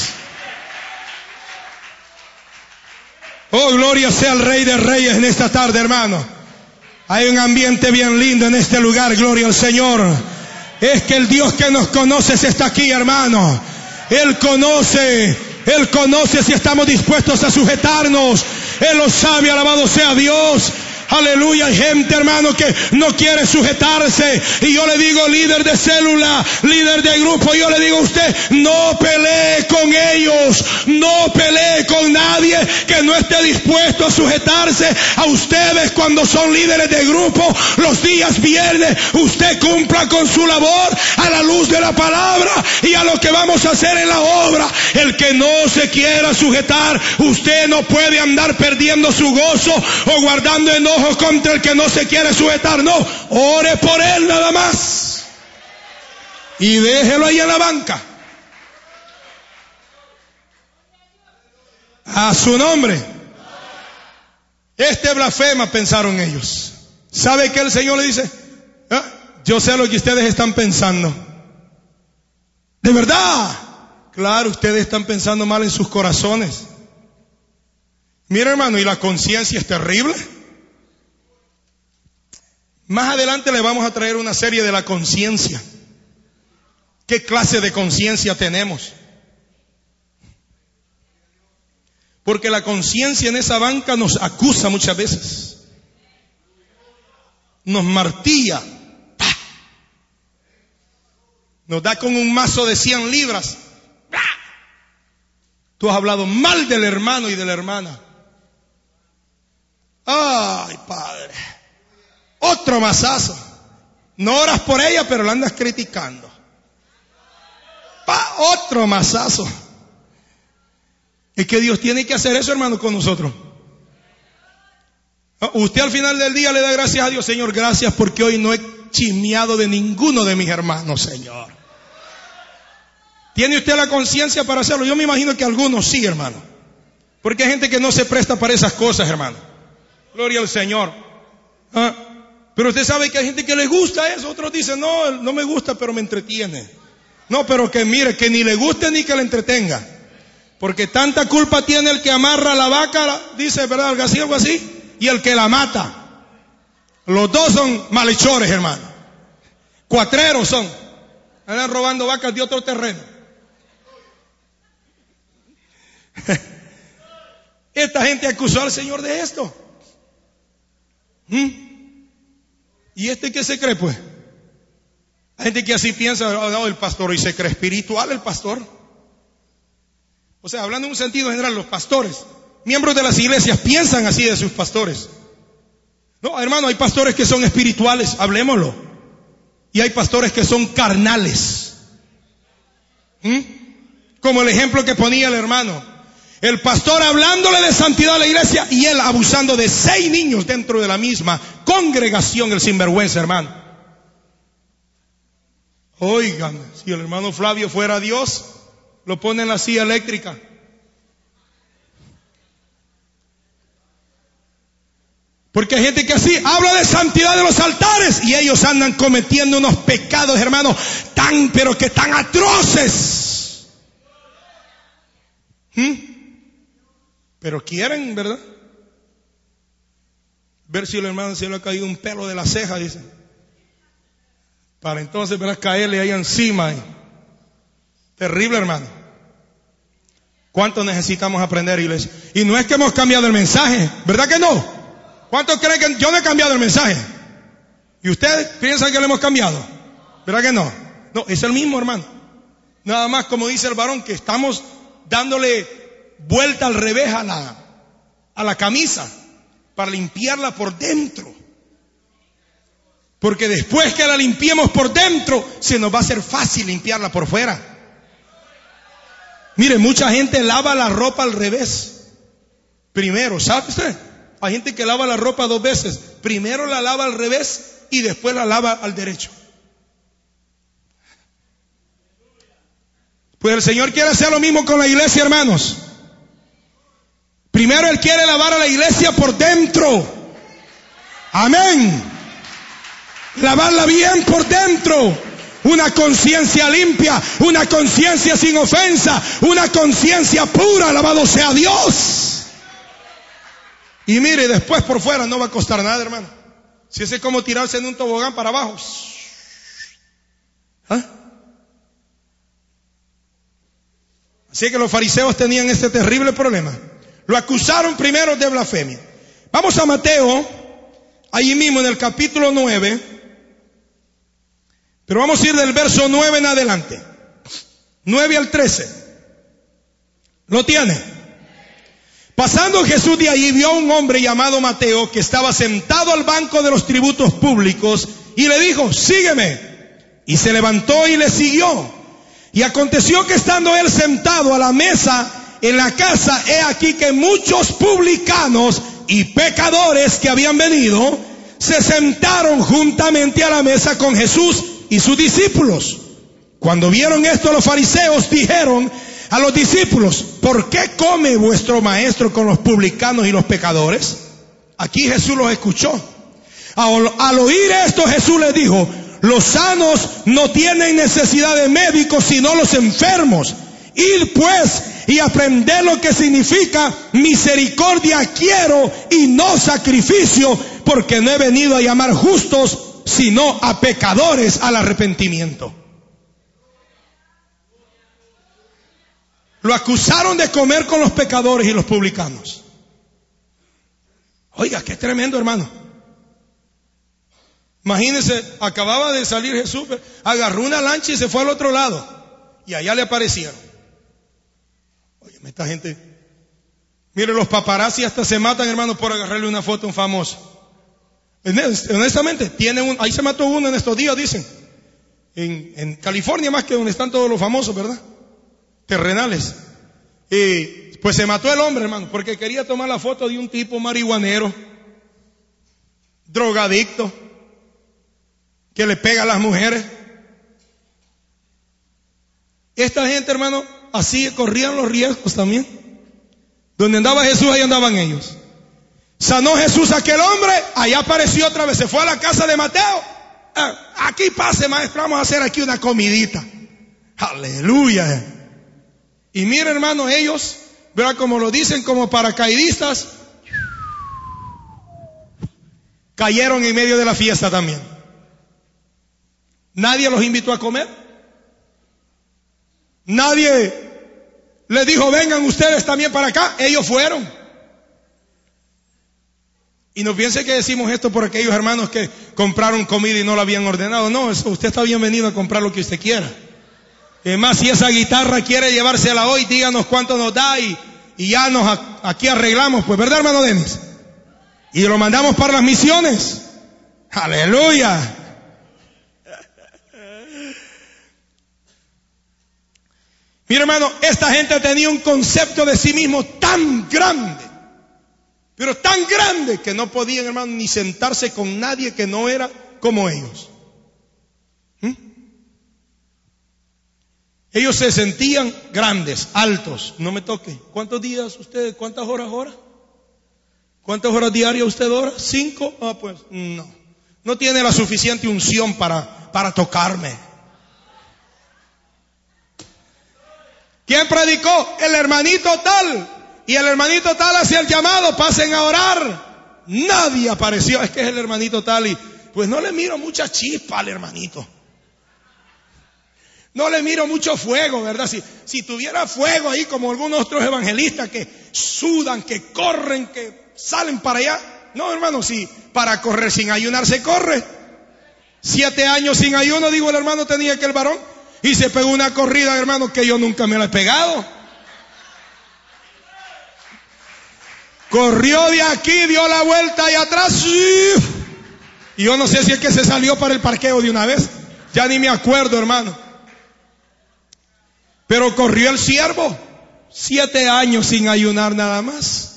Oh, gloria sea el Rey de Reyes en esta tarde, hermano. Hay un ambiente bien lindo en este lugar. Gloria al Señor. Es que el Dios que nos conoce está aquí, hermano. Él conoce, Él conoce si estamos dispuestos a sujetarnos. Él lo sabe, alabado sea Dios. Aleluya, hay gente, hermano, que no quiere sujetarse. Y yo le digo, líder de célula, líder de grupo, yo le digo a usted, no pelee con ellos. No pelee con nadie que no esté dispuesto a sujetarse a ustedes cuando son líderes de grupo. Los días viernes, usted cumpla con su labor a la luz de la palabra y a lo que vamos a hacer en la obra. El que no se quiera sujetar, usted no puede andar perdiendo su gozo o guardando enojo contra el que no se quiere sujetar. No, ore por él nada más y déjelo ahí en la banca. A su nombre. Este blasfema, pensaron ellos. ¿Sabe qué el Señor le dice? ¿Eh? Yo sé lo que ustedes están pensando. ¿De verdad? Claro, ustedes están pensando mal en sus corazones. Mira, hermano, y la conciencia es terrible. Más adelante le vamos a traer una serie de la conciencia. ¿Qué clase de conciencia tenemos? Porque la conciencia en esa banca nos acusa muchas veces. Nos martilla. ¡Pah! Nos da con un mazo de cien libras. ¡Pah! Tú has hablado mal del hermano y de la hermana. Ay, Padre. Otro mazazo. No oras por ella, pero la andas criticando. Pa, otro mazazo. Es que Dios tiene que hacer eso, hermano, con nosotros. Usted al final del día le da gracias a Dios. Señor, gracias porque hoy no he chismeado de ninguno de mis hermanos, Señor. ¿Tiene usted la conciencia para hacerlo? Yo me imagino que algunos sí, hermano. Porque hay gente que no se presta para esas cosas, hermano. Gloria al Señor. ¿Ah? Pero usted sabe que hay gente que le gusta eso. Otros dicen, no, no me gusta, pero me entretiene. No, pero que mire, que ni le guste ni que le entretenga. Porque tanta culpa tiene el que amarra la vaca, dice, ¿verdad? Algo así, algo así. Y el que la mata. Los dos son malhechores, hermano. Cuatreros son. Andan robando vacas de otro terreno. Esta gente acusó al Señor de esto. ¿Mm? ¿Y este qué se cree, pues? Hay gente que así piensa, oh, el pastor, y se cree espiritual el pastor. O sea, hablando en un sentido general, los pastores, miembros de las iglesias, piensan así de sus pastores. No, hermano, hay pastores que son espirituales, hablemoslo. Y hay pastores que son carnales. ¿Mm? Como el ejemplo que ponía el hermano. El pastor hablándole de santidad a la iglesia y él abusando de seis niños dentro de la misma congregación, el sinvergüenza, hermano. Oigan, si el hermano Flavio fuera Dios, lo pone en la silla eléctrica. Porque hay gente que así habla de santidad de los altares y ellos andan cometiendo unos pecados, hermano, tan, pero que tan atroces. ¿Mm? Pero quieren, ¿verdad? Ver si el hermano se le ha caído un pelo de la ceja, dicen. Para entonces, ¿verdad?, caerle ahí encima. Terrible, hermano. ¿Cuánto necesitamos aprender, iglesia? Y no es que hemos cambiado el mensaje, ¿verdad que no? ¿Cuántos creen que yo no he cambiado el mensaje? ¿Y ustedes piensan que lo hemos cambiado? ¿Verdad que no? No, es el mismo, hermano. Nada más, como dice el varón, que estamos dándole vuelta al revés a la, a la camisa para limpiarla por dentro. Porque después que la limpiemos por dentro, se nos va a hacer fácil limpiarla por fuera. Mire, mucha gente lava la ropa al revés. Primero, ¿sabe usted? Hay gente que lava la ropa dos veces. Primero la lava al revés y después la lava al derecho. Pues el Señor quiere hacer lo mismo con la iglesia, hermanos. Primero Él quiere lavar a la iglesia por dentro. Amén. Lavarla bien por dentro. Una conciencia limpia, una conciencia sin ofensa, una conciencia pura, alabado sea Dios. Y mire, después por fuera no va a costar nada, hermano. Si ese es como tirarse en un tobogán para abajo. ¿Ah? Así que los fariseos tenían este terrible problema. Lo acusaron primero de blasfemia. Vamos a Mateo, allí mismo en el capítulo nueve. Pero vamos a ir del verso nueve en adelante. nueve al trece. ¿Lo tiene? Pasando Jesús de allí, vio a un hombre llamado Mateo que estaba sentado al banco de los tributos públicos y le dijo, sígueme. Y se levantó y le siguió. Y aconteció que estando él sentado a la mesa en la casa, he aquí que muchos publicanos y pecadores que habían venido se sentaron juntamente a la mesa con Jesús y sus discípulos. Cuando vieron esto, los fariseos dijeron a los discípulos, ¿por qué come vuestro maestro con los publicanos y los pecadores? Aquí Jesús los escuchó. Al, al oír esto, Jesús les dijo, los sanos no tienen necesidad de médicos, sino los enfermos. Id pues y aprended lo que significa misericordia quiero y no sacrificio, porque no he venido a llamar justos, sino a pecadores al arrepentimiento. Lo acusaron de comer con los pecadores y los publicanos. Oiga, qué tremendo, hermano. Imagínense, acababa de salir Jesús, agarró una lancha y se fue al otro lado. Y allá le aparecieron. Oye, esta gente. Mire, los paparazzi hasta se matan, hermano, por agarrarle una foto a un famoso. Honestamente, tiene un, ahí se mató uno en estos días, dicen. En, en California, más que donde están todos los famosos, ¿verdad? Terrenales. Y pues se mató el hombre, hermano, porque quería tomar la foto de un tipo marihuanero, drogadicto, que le pega a las mujeres. Esta gente, hermano, así corrían los riesgos también. Donde andaba Jesús, ahí andaban ellos. Sanó Jesús a aquel hombre, allá apareció otra vez, se fue a la casa de Mateo. Eh, aquí pase, maestro, vamos a hacer aquí una comidita. Aleluya. Y mira, hermano, ellos, ¿verdad? Como lo dicen, como paracaidistas, cayeron en medio de la fiesta también. Nadie los invitó a comer. Nadie les dijo, vengan ustedes también para acá. Ellos fueron. Y no piense que decimos esto por aquellos hermanos que compraron comida y no la habían ordenado. No, eso, usted está bienvenido a comprar lo que usted quiera. Es más, si esa guitarra quiere llevársela hoy, díganos cuánto nos da y, y ya nos aquí arreglamos, pues, ¿verdad, hermano Denis? Y lo mandamos para las misiones. Aleluya. Mira, hermano, esta gente tenía un concepto de sí mismo tan grande, pero tan grande que no podían, hermano, ni sentarse con nadie que no era como ellos. ¿Mm? Ellos se sentían grandes, altos. No me toque. ¿Cuántos días usted, cuántas horas ora? ¿Cuántas horas diarias usted ora? ¿Cinco? Ah, pues no. No tiene la suficiente unción para, para tocarme. ¿Quién predicó? El hermanito tal. Y el hermanito tal hacía el llamado, pasen a orar. Nadie apareció. Es que es el hermanito tal y pues no le miro mucha chispa al hermanito. No le miro mucho fuego, ¿verdad? Si, si tuviera fuego ahí como algunos otros evangelistas que sudan, que corren, que salen para allá. No, hermano, si para correr sin ayunar se corre. Siete años sin ayuno, digo el hermano, tenía aquel varón. Y se pegó una corrida, hermano, que yo nunca me la he pegado. Corrió de aquí, dio la vuelta y atrás. Y yo no sé si es que se salió para el parqueo de una vez. Ya ni me acuerdo, hermano. Pero corrió el siervo. Siete años sin ayunar nada más.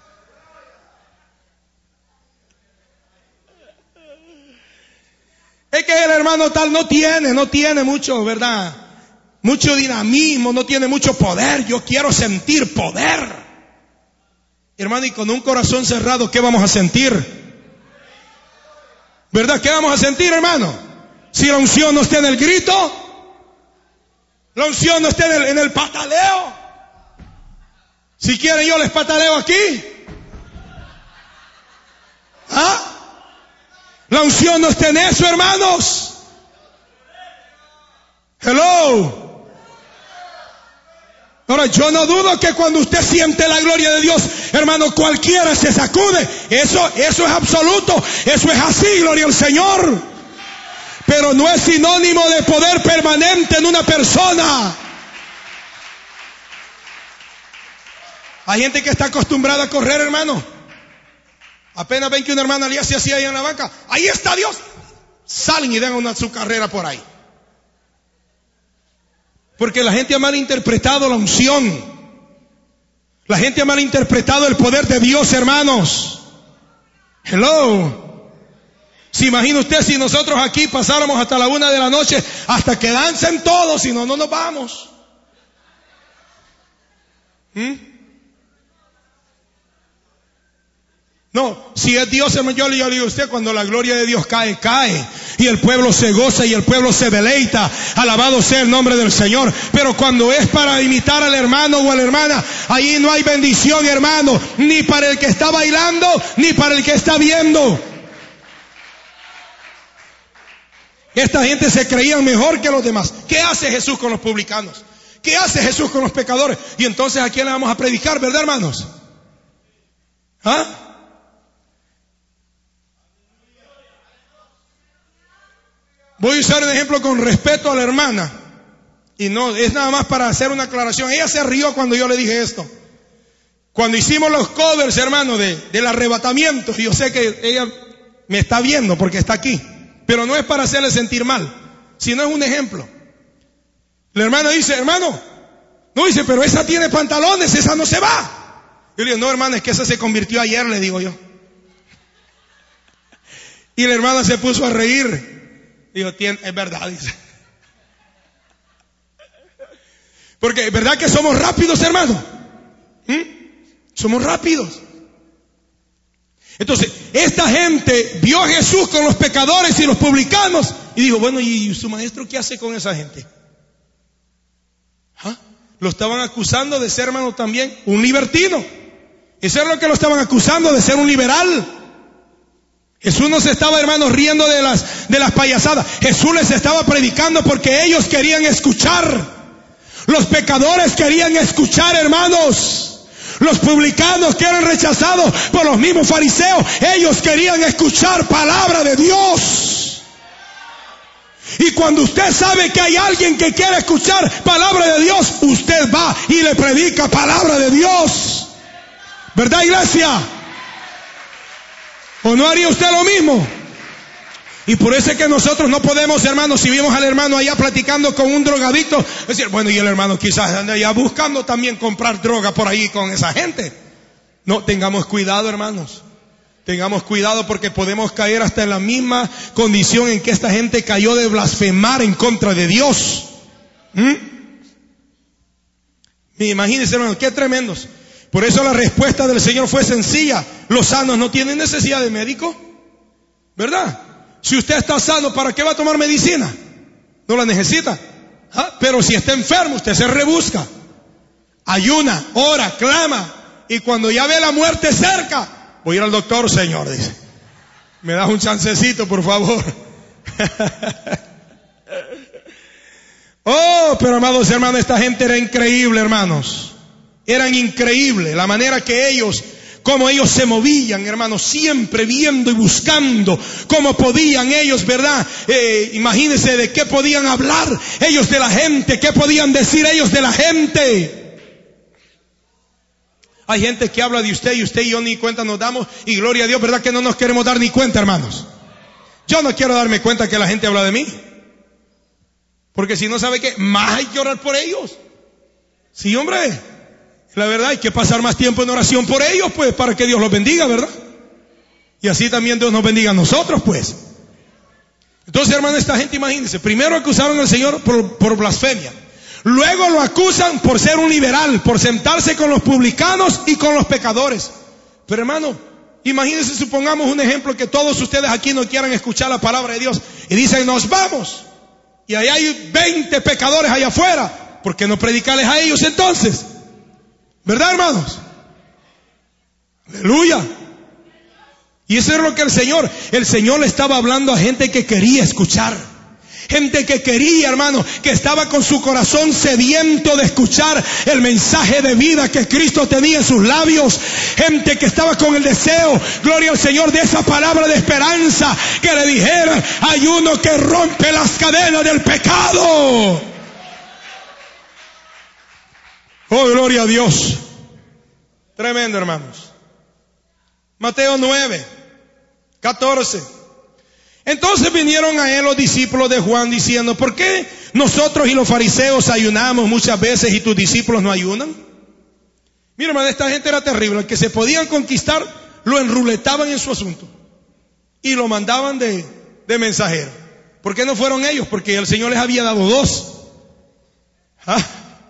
Es que el hermano tal no tiene, no tiene mucho, ¿verdad? Mucho dinamismo, no tiene mucho poder. Yo quiero sentir poder. Hermano, y con un corazón cerrado, ¿qué vamos a sentir? ¿Verdad? ¿Qué vamos a sentir, hermano? Si la unción no está en el grito, la unción no está en el, en el pataleo. Si quieren yo les pataleo aquí. ¿Ah? La unción no está en eso, hermanos. Hello. Ahora, yo no dudo que cuando usted siente la gloria de Dios, hermano, cualquiera se sacude. Eso, eso es absoluto. Eso es así, gloria al Señor. Pero no es sinónimo de poder permanente en una persona. Hay gente que está acostumbrada a correr, hermano. Apenas ven que una hermana le hace así ahí en la banca. Ahí está Dios. Salen y dan una su carrera por ahí. Porque la gente ha malinterpretado la unción. La gente ha malinterpretado el poder de Dios, hermanos. Hello. ¿Se imagina usted si nosotros aquí pasáramos hasta la una de la noche, hasta que dancen todos, si no, no nos vamos? ¿Mm? No, si es Dios, hermano, yo le digo a usted, cuando la gloria de Dios cae, cae. Y el pueblo se goza y el pueblo se deleita. Alabado sea el nombre del Señor. Pero cuando es para imitar al hermano o a la hermana, ahí no hay bendición, hermano. Ni para el que está bailando, ni para el que está viendo. Esta gente se creía mejor que los demás. ¿Qué hace Jesús con los publicanos? ¿Qué hace Jesús con los pecadores? Y entonces, ¿a quién le vamos a predicar, verdad, hermanos? ¿Ah? Voy a usar un ejemplo con respeto a la hermana. Y no, es nada más para hacer una aclaración. Ella se rió cuando yo le dije esto. Cuando hicimos los covers, hermano, de, del arrebatamiento. Y yo sé que ella me está viendo porque está aquí. Pero no es para hacerle sentir mal, sino es un ejemplo. La hermana dice, hermano, no dice, pero esa tiene pantalones, esa no se va. Yo le digo, no, hermana, es que esa se convirtió ayer, le digo yo. Y la hermana se puso a reír. Digo, es verdad, dice. Porque es verdad que somos rápidos, hermano. ¿Mm? Somos rápidos. Entonces, esta gente vio a Jesús con los pecadores y los publicanos y dijo, bueno, ¿y su maestro qué hace con esa gente? ¿Ah? Lo estaban acusando de ser, hermano, también un libertino. Eso es lo que lo estaban acusando, de ser un liberal. Jesús no se estaba, hermanos, riendo de las, de las payasadas. Jesús les estaba predicando porque ellos querían escuchar. Los pecadores querían escuchar, hermanos. Los publicanos que eran rechazados por los mismos fariseos, ellos querían escuchar palabra de Dios. Y cuando usted sabe que hay alguien que quiere escuchar palabra de Dios, usted va y le predica palabra de Dios. ¿Verdad, iglesia? ¿O no haría usted lo mismo? Y por eso es que nosotros no podemos, hermanos, si vimos al hermano allá platicando con un drogadicto, decir, bueno, y el hermano quizás anda allá buscando también comprar droga por ahí con esa gente. No, tengamos cuidado, hermanos. Tengamos cuidado porque podemos caer hasta en la misma condición en que esta gente cayó de blasfemar en contra de Dios. ¿Mm? Imagínense, hermanos, qué tremendos. Por eso la respuesta del Señor fue sencilla. Los sanos no tienen necesidad de médico, ¿verdad? Si usted está sano, ¿para qué va a tomar medicina? No la necesita. ¿Ah? Pero si está enfermo, usted se rebusca. Ayuna, ora, clama. Y cuando ya ve la muerte cerca, voy a ir al doctor, Señor, dice. ¿Me das un chancecito, por favor? Oh, pero amados hermanos, esta gente era increíble, hermanos. Eran increíbles la manera que ellos, como ellos se movían, hermanos, siempre viendo y buscando cómo podían ellos, ¿verdad? Eh, imagínense de qué podían hablar ellos de la gente, qué podían decir ellos de la gente. Hay gente que habla de usted y usted y yo ni cuenta nos damos, y gloria a Dios, ¿verdad que no nos queremos dar ni cuenta, hermanos? Yo no quiero darme cuenta que la gente habla de mí, porque si no, ¿sabe qué? Más hay que orar por ellos. Sí, hombre. La verdad, hay que pasar más tiempo en oración por ellos, pues, para que Dios los bendiga, ¿verdad? Y así también Dios nos bendiga a nosotros, pues. Entonces, hermano, esta gente, imagínense, primero acusaron al Señor por, por blasfemia. Luego lo acusan por ser un liberal, por sentarse con los publicanos y con los pecadores. Pero, hermano, imagínense, supongamos un ejemplo, que todos ustedes aquí no quieran escuchar la palabra de Dios y dicen, nos vamos. Y ahí hay veinte pecadores allá afuera. ¿Por qué no predicarles a ellos entonces? ¿Verdad, hermanos? Aleluya. Y eso es lo que el Señor, el Señor le estaba hablando a gente que quería escuchar. Gente que quería, hermano, que estaba con su corazón sediento de escuchar el mensaje de vida que Cristo tenía en sus labios. Gente que estaba con el deseo, gloria al Señor, de esa palabra de esperanza que le dijera, hay uno que rompe las cadenas del pecado. Oh, gloria a Dios. Tremendo, hermanos. Mateo nueve, catorce. Entonces vinieron a él los discípulos de Juan diciendo, ¿por qué nosotros y los fariseos ayunamos muchas veces y tus discípulos no ayunan? Mira, hermano, esta gente era terrible. El que se podían conquistar, lo enruletaban en su asunto y lo mandaban de, de mensajero. ¿Por qué no fueron ellos? Porque el Señor les había dado dos. ¿Ah?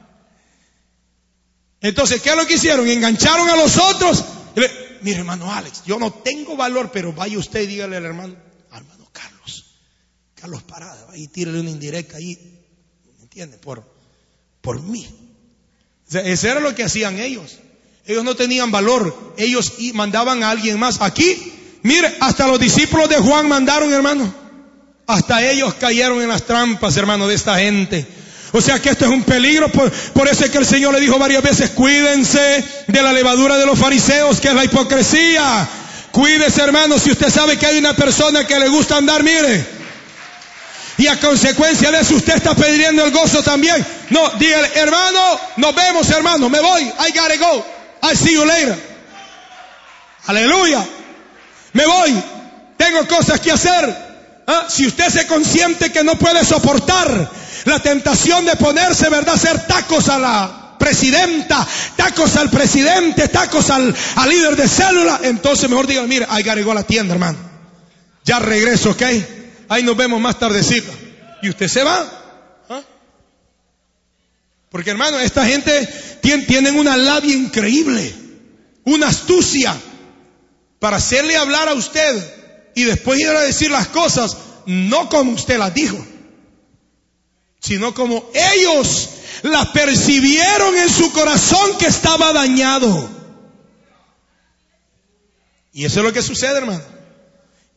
Entonces, ¿qué es lo que hicieron? Engancharon a los otros. Le, mire, hermano Alex, yo no tengo valor, pero vaya usted y dígale al hermano, hermano Carlos, Carlos Parada, vaya y tírale una indirecta ahí, ¿me entiende? Por, por mí. O sea, eso era lo que hacían ellos. Ellos no tenían valor, ellos mandaban a alguien más. Aquí, mire, hasta los discípulos de Juan mandaron, hermano. Hasta ellos cayeron en las trampas, hermano, de esta gente. O sea que esto es un peligro, por, por eso es que el Señor le dijo varias veces, cuídense de la levadura de los fariseos, que es la hipocresía. Cuídese, hermano, si usted sabe que hay una persona que le gusta andar, mire, y a consecuencia de eso usted está perdiendo el gozo también. No, dígale, hermano, nos vemos, hermano, me voy, I gotta go, I see you later. Aleluya, me voy, tengo cosas que hacer. ¿Ah? Si usted se consiente que no puede soportar la tentación de ponerse, ¿verdad?, hacer tacos a la presidenta, tacos al presidente, tacos al, al líder de célula, entonces mejor digan, mire, ahí llegó a la tienda, hermano, ya regreso, ¿ok? Ahí nos vemos más tardecita. Y usted se va. ¿Ah? Porque, hermano, esta gente tiene, tienen una labia increíble, una astucia para hacerle hablar a usted y después ir a decir las cosas no como usted las dijo, sino como ellos las percibieron en su corazón que estaba dañado. Y eso es lo que sucede, hermano.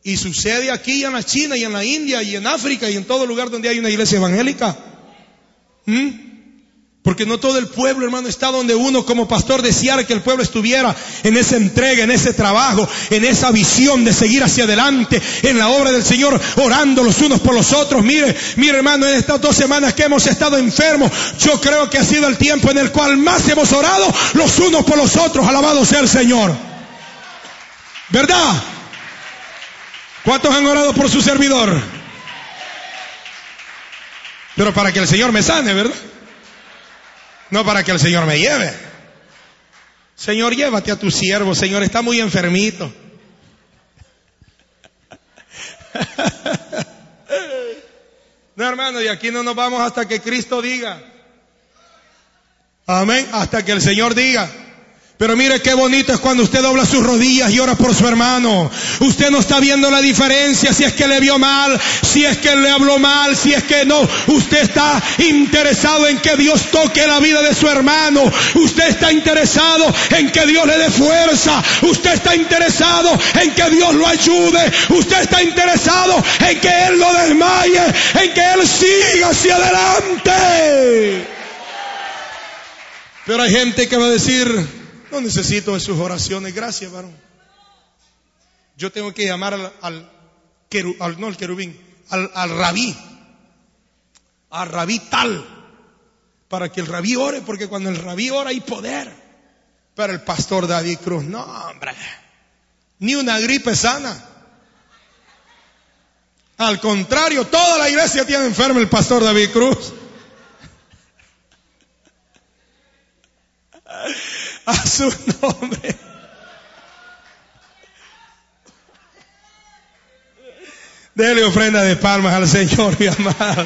Y sucede aquí en la China y en la India y en África y en todo lugar donde hay una iglesia evangélica. ¿Mm? Porque no todo el pueblo, hermano, está donde uno como pastor deseara que el pueblo estuviera, en esa entrega, en ese trabajo, en esa visión de seguir hacia adelante, en la obra del Señor, orando los unos por los otros. Mire, mire hermano, en estas dos semanas que hemos estado enfermos, yo creo que ha sido el tiempo en el cual más hemos orado los unos por los otros. Alabado sea el Señor. ¿Verdad? ¿Cuántos han orado por su servidor? Pero para que el Señor me sane, ¿verdad? No para que el Señor me lleve. Señor, llévate a tu siervo. Señor, está muy enfermito. No, hermano, y aquí no nos vamos hasta que Cristo diga. Amén. Hasta que el Señor diga. Pero mire qué bonito es cuando usted dobla sus rodillas y ora por su hermano. Usted no está viendo la diferencia, si es que le vio mal, si es que le habló mal, si es que no. Usted está interesado en que Dios toque la vida de su hermano. Usted está interesado en que Dios le dé fuerza. Usted está interesado en que Dios lo ayude. Usted está interesado en que Él lo desmaye, en que Él siga hacia adelante. Pero hay gente que va a decir: no necesito de sus oraciones, gracias, varón. Yo tengo que llamar al, al, queru, al no al querubín, al, al rabí, al rabí tal, para que el rabí ore, porque cuando el rabí ora hay poder. Pero el pastor David Cruz, no, hombre, ni una gripe sana. Al contrario, toda la iglesia tiene enfermo el pastor David Cruz. A su nombre. Dele ofrenda de palmas al Señor, mi amado.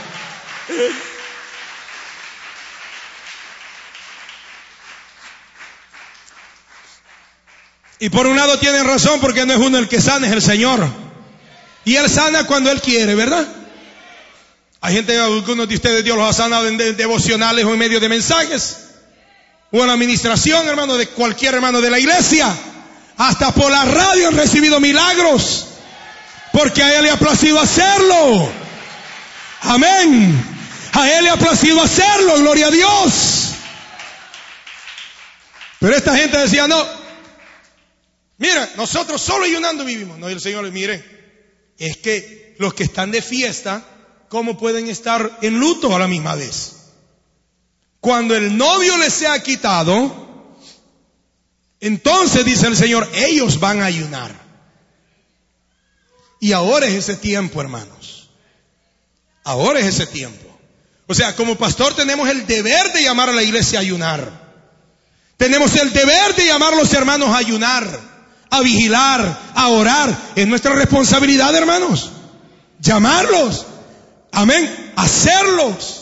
Y por un lado tienen razón, porque no es uno el que sana, es el Señor. Y Él sana cuando Él quiere, ¿verdad? Hay gente, algunos de ustedes Dios los ha sanado en devocionales o en medio de mensajes, o en la administración, hermano, de cualquier hermano de la iglesia. Hasta por la radio han recibido milagros, porque a Él le ha placido hacerlo. Amén. A Él le ha placido hacerlo, gloria a Dios. Pero esta gente decía: no, mira, nosotros solo ayunando vivimos. No, y el Señor le mire, es que los que están de fiesta, ¿cómo pueden estar en luto a la misma vez? Cuando el novio les sea quitado, entonces dice el Señor, ellos van a ayunar. Y ahora es ese tiempo, hermanos. Ahora es ese tiempo. O sea, como pastor tenemos el deber de llamar a la iglesia a ayunar. Tenemos el deber de llamar a los hermanos a ayunar, a vigilar, a orar. Es nuestra responsabilidad, hermanos. Llamarlos. Amén. Hacerlos.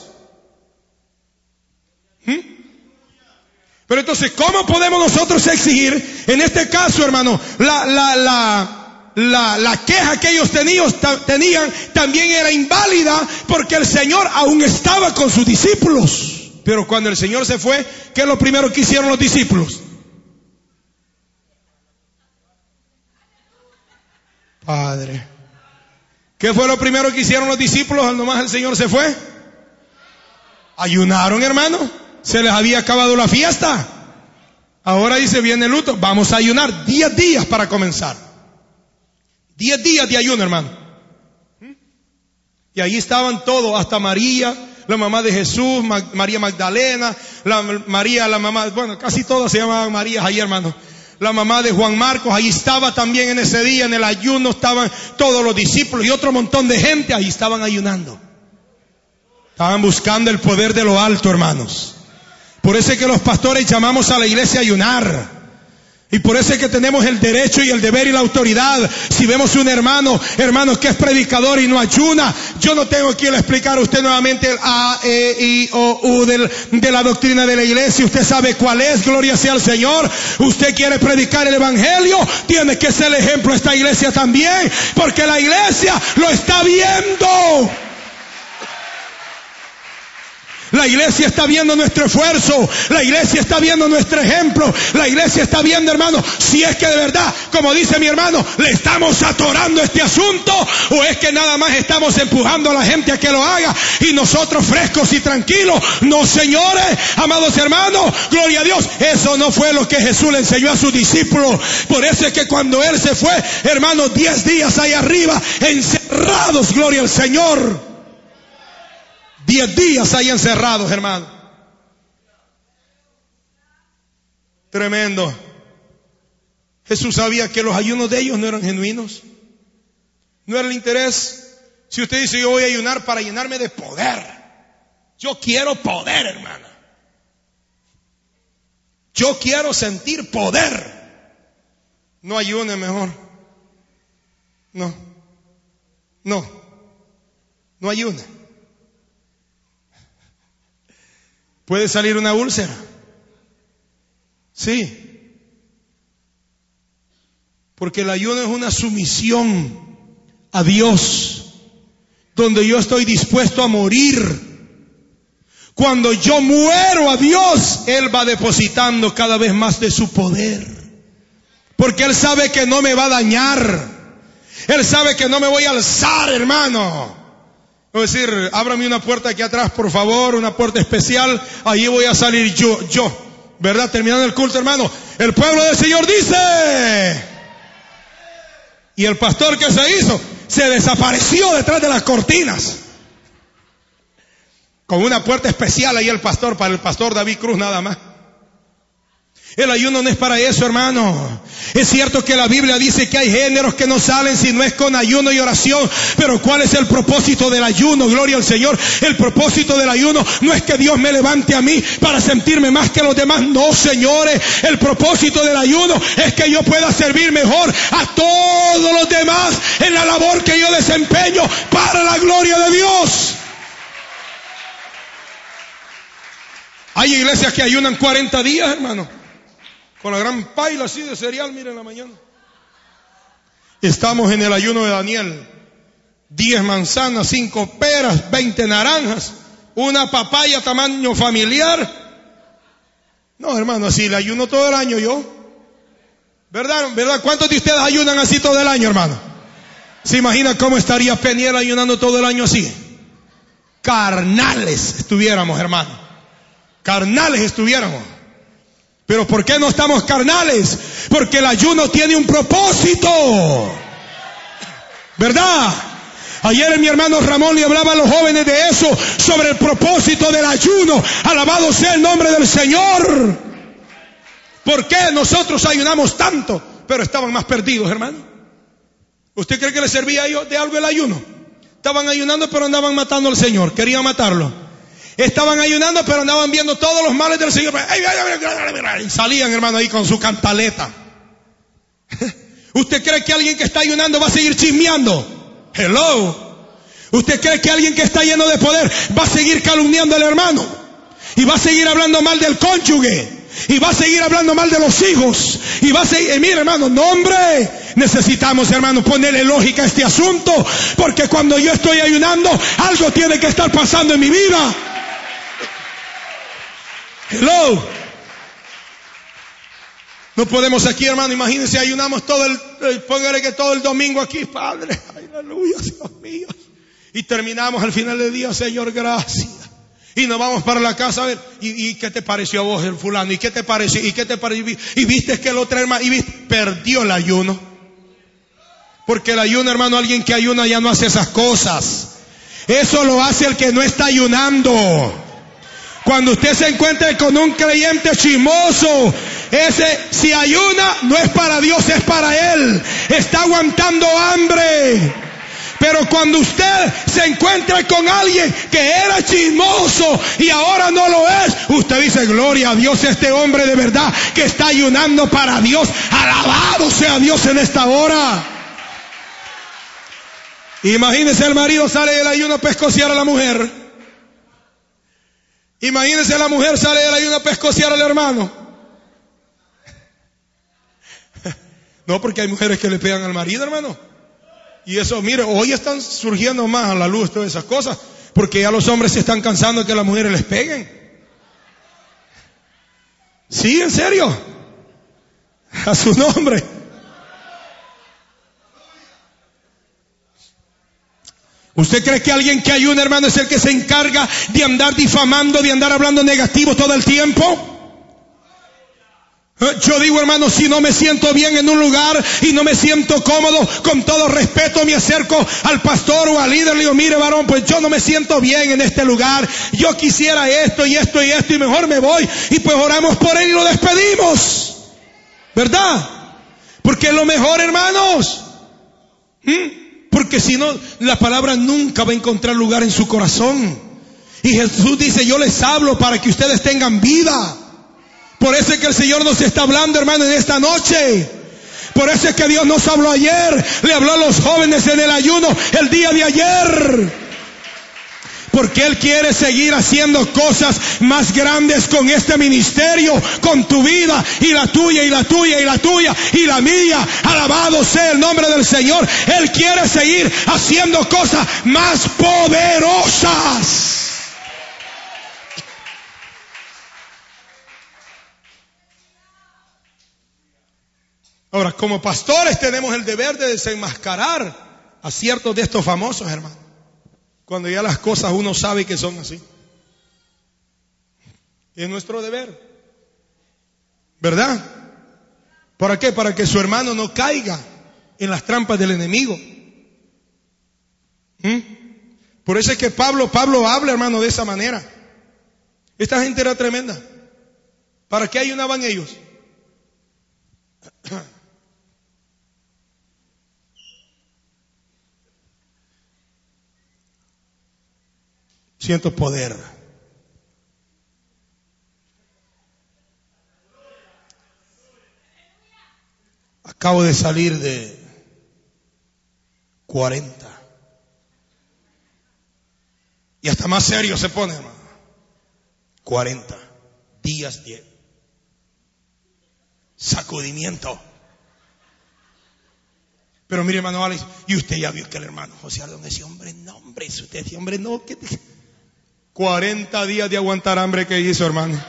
Pero entonces, ¿cómo podemos nosotros exigir? En este caso, hermano, la, la, la, la, la queja que ellos tenían, tenían también era inválida, porque el Señor aún estaba con sus discípulos. Pero cuando el Señor se fue, ¿qué es lo primero que hicieron los discípulos? Padre, ¿qué fue lo primero que hicieron los discípulos al nomás el Señor se fue? Ayunaron, hermano. Se les había acabado la fiesta. Ahora dice, viene el luto. Vamos a ayunar diez días para comenzar. Diez días de ayuno, hermano. Y ahí estaban todos, hasta María, la mamá de Jesús, María Magdalena, la María, la mamá, bueno, casi todas se llamaban Marías ahí, hermano. La mamá de Juan Marcos, ahí estaba también en ese día, en el ayuno estaban todos los discípulos y otro montón de gente, ahí estaban ayunando. Estaban buscando el poder de lo alto, hermanos. Por eso es que los pastores llamamos a la iglesia a ayunar. Y por eso es que tenemos el derecho y el deber y la autoridad. Si vemos un hermano, hermano que es predicador y no ayuna, yo no tengo que explicar a usted nuevamente el A, E, I, O, U del, de la doctrina de la iglesia. Usted sabe cuál es, gloria sea al Señor. Usted quiere predicar el evangelio, tiene que ser el ejemplo a esta iglesia también, porque la iglesia lo está viendo. La iglesia está viendo nuestro esfuerzo. La iglesia está viendo nuestro ejemplo. La iglesia está viendo, hermano, si es que de verdad, como dice mi hermano, le estamos atorando este asunto, o es que nada más estamos empujando a la gente a que lo haga y nosotros frescos y tranquilos. No, señores, amados hermanos, gloria a Dios. Eso no fue lo que Jesús le enseñó a sus discípulos. Por eso es que cuando Él se fue, hermanos, diez días ahí arriba, encerrados, gloria al Señor. Diez días ahí encerrados, hermano. Tremendo. Jesús sabía que los ayunos de ellos no eran genuinos. No era el interés. Si usted dice, yo voy a ayunar para llenarme de poder. Yo quiero poder, hermana. Yo quiero sentir poder. No ayune mejor. No. No. No ayune. Puede salir una úlcera. Sí. Porque el ayuno es una sumisión a Dios, donde yo estoy dispuesto a morir. Cuando yo muero a Dios, Él va depositando cada vez más de su poder. Porque Él sabe que no me va a dañar. Él sabe que no me voy a alzar, hermano. Es decir, ábrame una puerta aquí atrás, por favor, una puerta especial. Allí voy a salir yo, yo. ¿Verdad? Terminando el culto, hermano. El pueblo del Señor dice. Y el pastor que se hizo, se desapareció detrás de las cortinas. Con una puerta especial ahí el pastor, para el pastor David Cruz nada más. El ayuno no es para eso, hermano. Es cierto que la Biblia dice que hay géneros que no salen si no es con ayuno y oración. Pero ¿cuál es el propósito del ayuno? Gloria al Señor. El propósito del ayuno no es que Dios me levante a mí para sentirme más que los demás. No, señores. El propósito del ayuno es que yo pueda servir mejor a todos los demás en la labor que yo desempeño para la gloria de Dios. Hay iglesias que ayunan cuarenta días, hermano. Con la gran paila así de cereal, miren, en la mañana. Estamos en el ayuno de Daniel. Diez manzanas, cinco peras, veinte naranjas, una papaya tamaño familiar. No, hermano, así le ayuno todo el año yo. ¿Verdad? ¿Verdad? ¿Cuántos de ustedes ayunan así todo el año, hermano? ¿Se imagina cómo estaría Peniel ayunando todo el año así? Carnales estuviéramos, hermano. Carnales estuviéramos. Pero ¿por qué no estamos carnales? Porque el ayuno tiene un propósito. ¿Verdad? Ayer mi hermano Ramón le hablaba a los jóvenes de eso, sobre el propósito del ayuno. Alabado sea el nombre del Señor. ¿Por qué nosotros ayunamos tanto, pero estaban más perdidos, hermano? ¿Usted cree que les servía a ellos de algo el ayuno? Estaban ayunando, pero andaban matando al Señor. Querían matarlo. Estaban ayunando, pero andaban viendo todos los males del Señor. Y salían, hermano, ahí con su cantaleta. ¿Usted cree que alguien que está ayunando va a seguir chismeando? Hello. ¿Usted cree que alguien que está lleno de poder va a seguir calumniando al hermano? Y va a seguir hablando mal del cónyuge. Y va a seguir hablando mal de los hijos. Y va a seguir, eh, mire, hermano, no, hombre. Necesitamos, hermano, ponerle lógica a este asunto. Porque cuando yo estoy ayunando, algo tiene que estar pasando en mi vida. Hello. No podemos aquí, hermano, imagínense, ayunamos todo el, eh, póngale que todo el domingo aquí, Padre, aleluya, Dios mío. Y terminamos al final del día, Señor, gracias. Y nos vamos para la casa a ver, ¿y, y qué te pareció a vos el fulano? ¿Y qué te pareció? ¿Y qué te pareció? Y viste que el otro hermano, y viste, perdió el ayuno. Porque el ayuno, hermano, alguien que ayuna ya no hace esas cosas. Eso lo hace el que no está ayunando. Cuando usted se encuentre con un creyente chismoso, ese si ayuna no es para Dios, es para él. Está aguantando hambre. Pero cuando usted se encuentra con alguien que era chismoso y ahora no lo es, usted dice, gloria a Dios, este hombre de verdad que está ayunando para Dios. Alabado sea Dios en esta hora. Imagínese, el marido sale del ayuno a pescociar a la mujer. Imagínense, la mujer sale del ayuno a pescociar al hermano. No, porque hay mujeres que le pegan al marido, hermano. Y eso, mire, hoy están surgiendo más a la luz todas esas cosas. Porque ya los hombres se están cansando de que las mujeres les peguen. Sí, en serio. A su nombre. ¿Usted cree que alguien que ayuna, hermano, es el que se encarga de andar difamando, de andar hablando negativo todo el tiempo? Yo digo, hermano, si no me siento bien en un lugar y no me siento cómodo, con todo respeto me acerco al pastor o al líder, le digo, mire varón, pues yo no me siento bien en este lugar, yo quisiera esto y esto y esto y mejor me voy, y pues oramos por él y lo despedimos, ¿verdad? Porque es lo mejor, hermanos. ¿Mm? Porque si no, la palabra nunca va a encontrar lugar en su corazón. Y Jesús dice, yo les hablo para que ustedes tengan vida. Por eso es que el Señor nos está hablando, hermano, en esta noche. Por eso es que Dios nos habló ayer. Le habló a los jóvenes en el ayuno el día de ayer. Porque Él quiere seguir haciendo cosas más grandes con este ministerio, con tu vida y la tuya y la tuya y la tuya y la mía. Alabado sea el nombre del Señor. Él quiere seguir haciendo cosas más poderosas. Ahora, como pastores tenemos el deber de desenmascarar a ciertos de estos famosos, hermanos. Cuando ya las cosas uno sabe que son así. Es nuestro deber. ¿Verdad? ¿Para qué? Para que su hermano no caiga en las trampas del enemigo. ¿Mm? Por eso es que Pablo, Pablo habla, hermano, de esa manera. Esta gente era tremenda. ¿Para qué ayunaban ellos? Siento poder. Acabo de salir de cuarenta. Y hasta más serio se pone, hermano. cuarenta días de sacudimiento. Pero mire, hermano Alex, y usted ya vio que el hermano José Ardón decía, hombre, no, hombre, usted decía, hombre, no, que cuarenta días de aguantar hambre que hizo, hermano.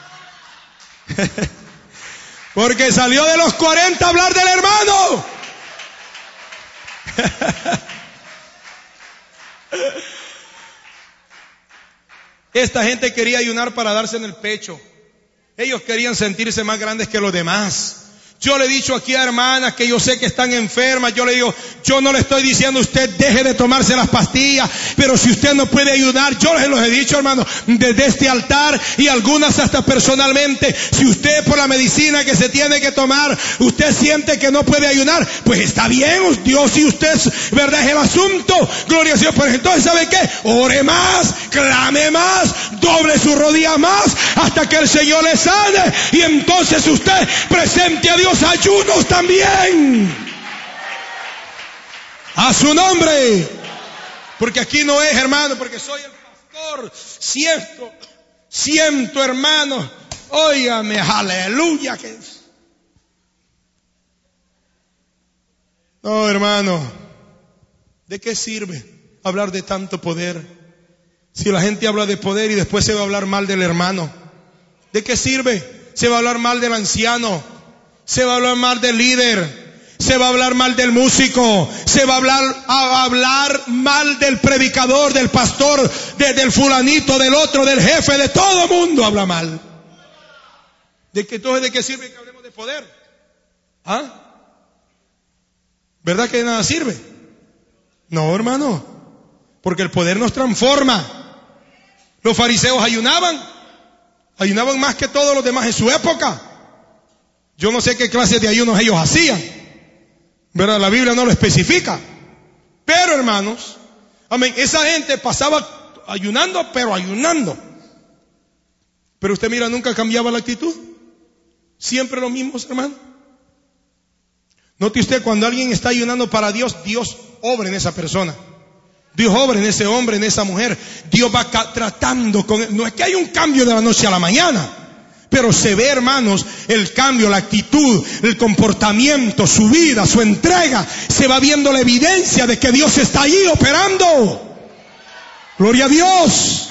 Porque salió de los cuarenta a hablar del hermano. Esta gente quería ayunar para darse en el pecho. Ellos querían sentirse más grandes que los demás. Yo le he dicho aquí a hermanas que yo sé que están enfermas, yo le digo, yo no le estoy diciendo a usted deje de tomarse las pastillas, pero si usted no puede ayudar, yo les los he dicho, hermano, desde este altar y algunas hasta personalmente, si usted por la medicina que se tiene que tomar, usted siente que no puede ayunar, pues está bien, Dios y usted, verdad es el asunto, gloria a Dios, pues entonces ¿sabe qué? Ore más, clame más, doble su rodilla más, hasta que el Señor le sane, y entonces usted presente a Dios ayunos también. A su nombre. Porque aquí no es, hermano, porque soy el pastor. Siento, siento, hermano. Óigame, aleluya. Que... No, hermano. ¿De qué sirve hablar de tanto poder? Si la gente habla de poder y después se va a hablar mal del hermano. ¿De qué sirve? Se va a hablar mal del anciano. Se va a hablar mal del líder, se va a hablar mal del músico, se va a hablar, a hablar mal del predicador, del pastor, de, del fulanito, del otro, del jefe, de todo el mundo habla mal. ¿De qué, entonces de qué sirve que hablemos de poder? ¿Ah? ¿Verdad que de nada sirve? No, hermano, porque el poder nos transforma. Los fariseos ayunaban, ayunaban más que todos los demás en su época. Yo no sé qué clase de ayunos ellos hacían, ¿verdad? La Biblia no lo especifica. Pero hermanos, amén, esa gente pasaba ayunando, pero ayunando. Pero usted mira, nunca cambiaba la actitud. Siempre lo mismo, hermano. Note usted, cuando alguien está ayunando para Dios, Dios obra en esa persona. Dios obra en ese hombre, en esa mujer. Dios va tratando con él. No es que haya un cambio de la noche a la mañana. Pero se ve, hermanos, el cambio, la actitud, el comportamiento, su vida, su entrega. Se va viendo la evidencia de que Dios está allí operando. Gloria a Dios.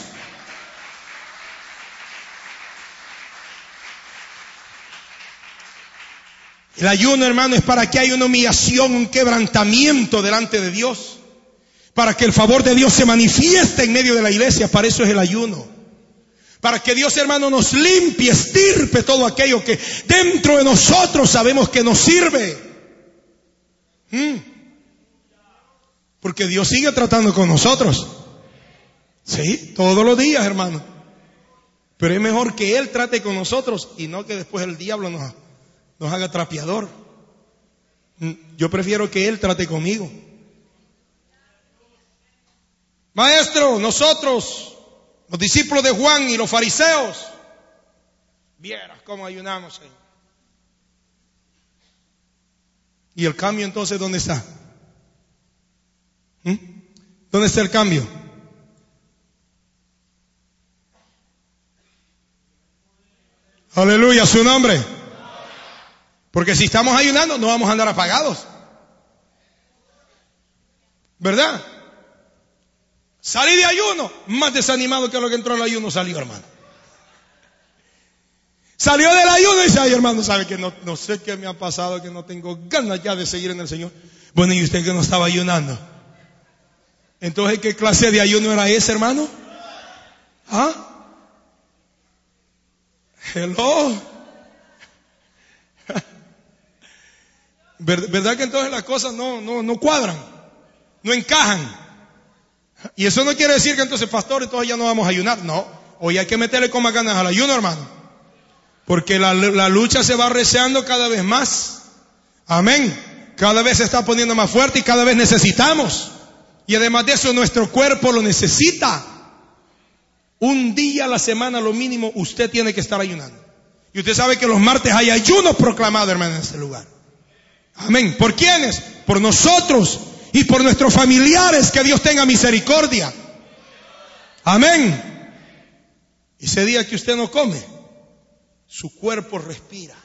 El ayuno, hermano, es para que haya una humillación, un quebrantamiento delante de Dios, para que el favor de Dios se manifieste en medio de la iglesia. Para eso es el ayuno. Para que Dios, hermano, nos limpie, estirpe todo aquello que dentro de nosotros sabemos que nos sirve. ¿Mm? Porque Dios sigue tratando con nosotros. Sí, todos los días, hermano. Pero es mejor que Él trate con nosotros y no que después el diablo nos, nos haga trapeador. Yo prefiero que Él trate conmigo. Maestro, nosotros, los discípulos de Juan y los fariseos, vieras cómo ayunamos, Señor. ¿Y el cambio entonces dónde está? ¿Mm? ¿Dónde está el cambio? Aleluya, su nombre. Porque si estamos ayunando no vamos a andar apagados, ¿verdad? Salí de ayuno, más desanimado que lo que entró al ayuno salió, hermano. Salió del ayuno y dice, ay, hermano, ¿sabe que no, no sé qué me ha pasado, que no tengo ganas ya de seguir en el Señor? Bueno, ¿y usted que no estaba ayunando? Entonces, ¿qué clase de ayuno era ese, hermano? ¿Ah? Hello. ¿Verdad que entonces las cosas no, no, no cuadran? No encajan. Y eso no quiere decir que entonces, pastor, entonces ya no vamos a ayunar. No, hoy hay que meterle con más ganas al ayuno, hermano. Porque la, la lucha se va arreciando cada vez más. Amén. Cada vez se está poniendo más fuerte y cada vez necesitamos. Y además de eso, nuestro cuerpo lo necesita. Un día a la semana, lo mínimo, usted tiene que estar ayunando. Y usted sabe que los martes hay ayuno proclamado, hermano, en este lugar. Amén. ¿Por quiénes? Por nosotros y por nuestros familiares. Que Dios tenga misericordia. Amén. Ese día que usted no come, su cuerpo respira.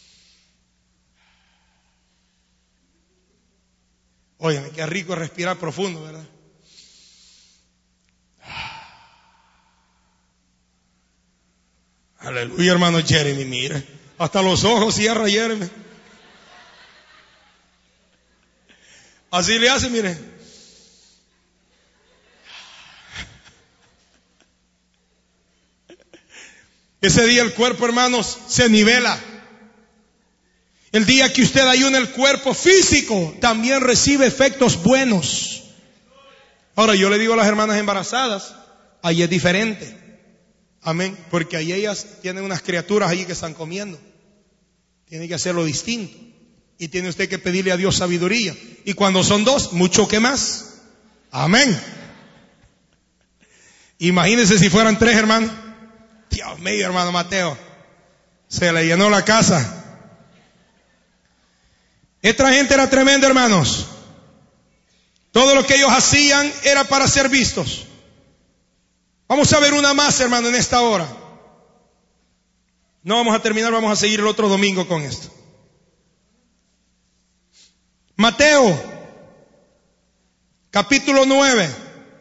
Oigan, qué rico respirar profundo, ¿verdad? Aleluya, hermano Jeremy, mire. Hasta los ojos cierra Jeremy. Así le hace, mire. Ese día el cuerpo, hermanos, se nivela. El día que usted ayuna, el cuerpo físico también recibe efectos buenos. Ahora yo le digo a las hermanas embarazadas, ahí es diferente. Amén. Porque ahí ellas tienen unas criaturas allí que están comiendo. Tienen que hacerlo distinto. Y tiene usted que pedirle a Dios sabiduría. Y cuando son dos, mucho que más. Amén. Imagínense si fueran tres, hermanos. Dios mío, hermano Mateo. Se le llenó la casa. Esta gente era tremenda, hermanos. Todo lo que ellos hacían era para ser vistos. Vamos a ver una más, hermano, en esta hora. No vamos a terminar, vamos a seguir el otro domingo con esto. Mateo, capítulo nueve.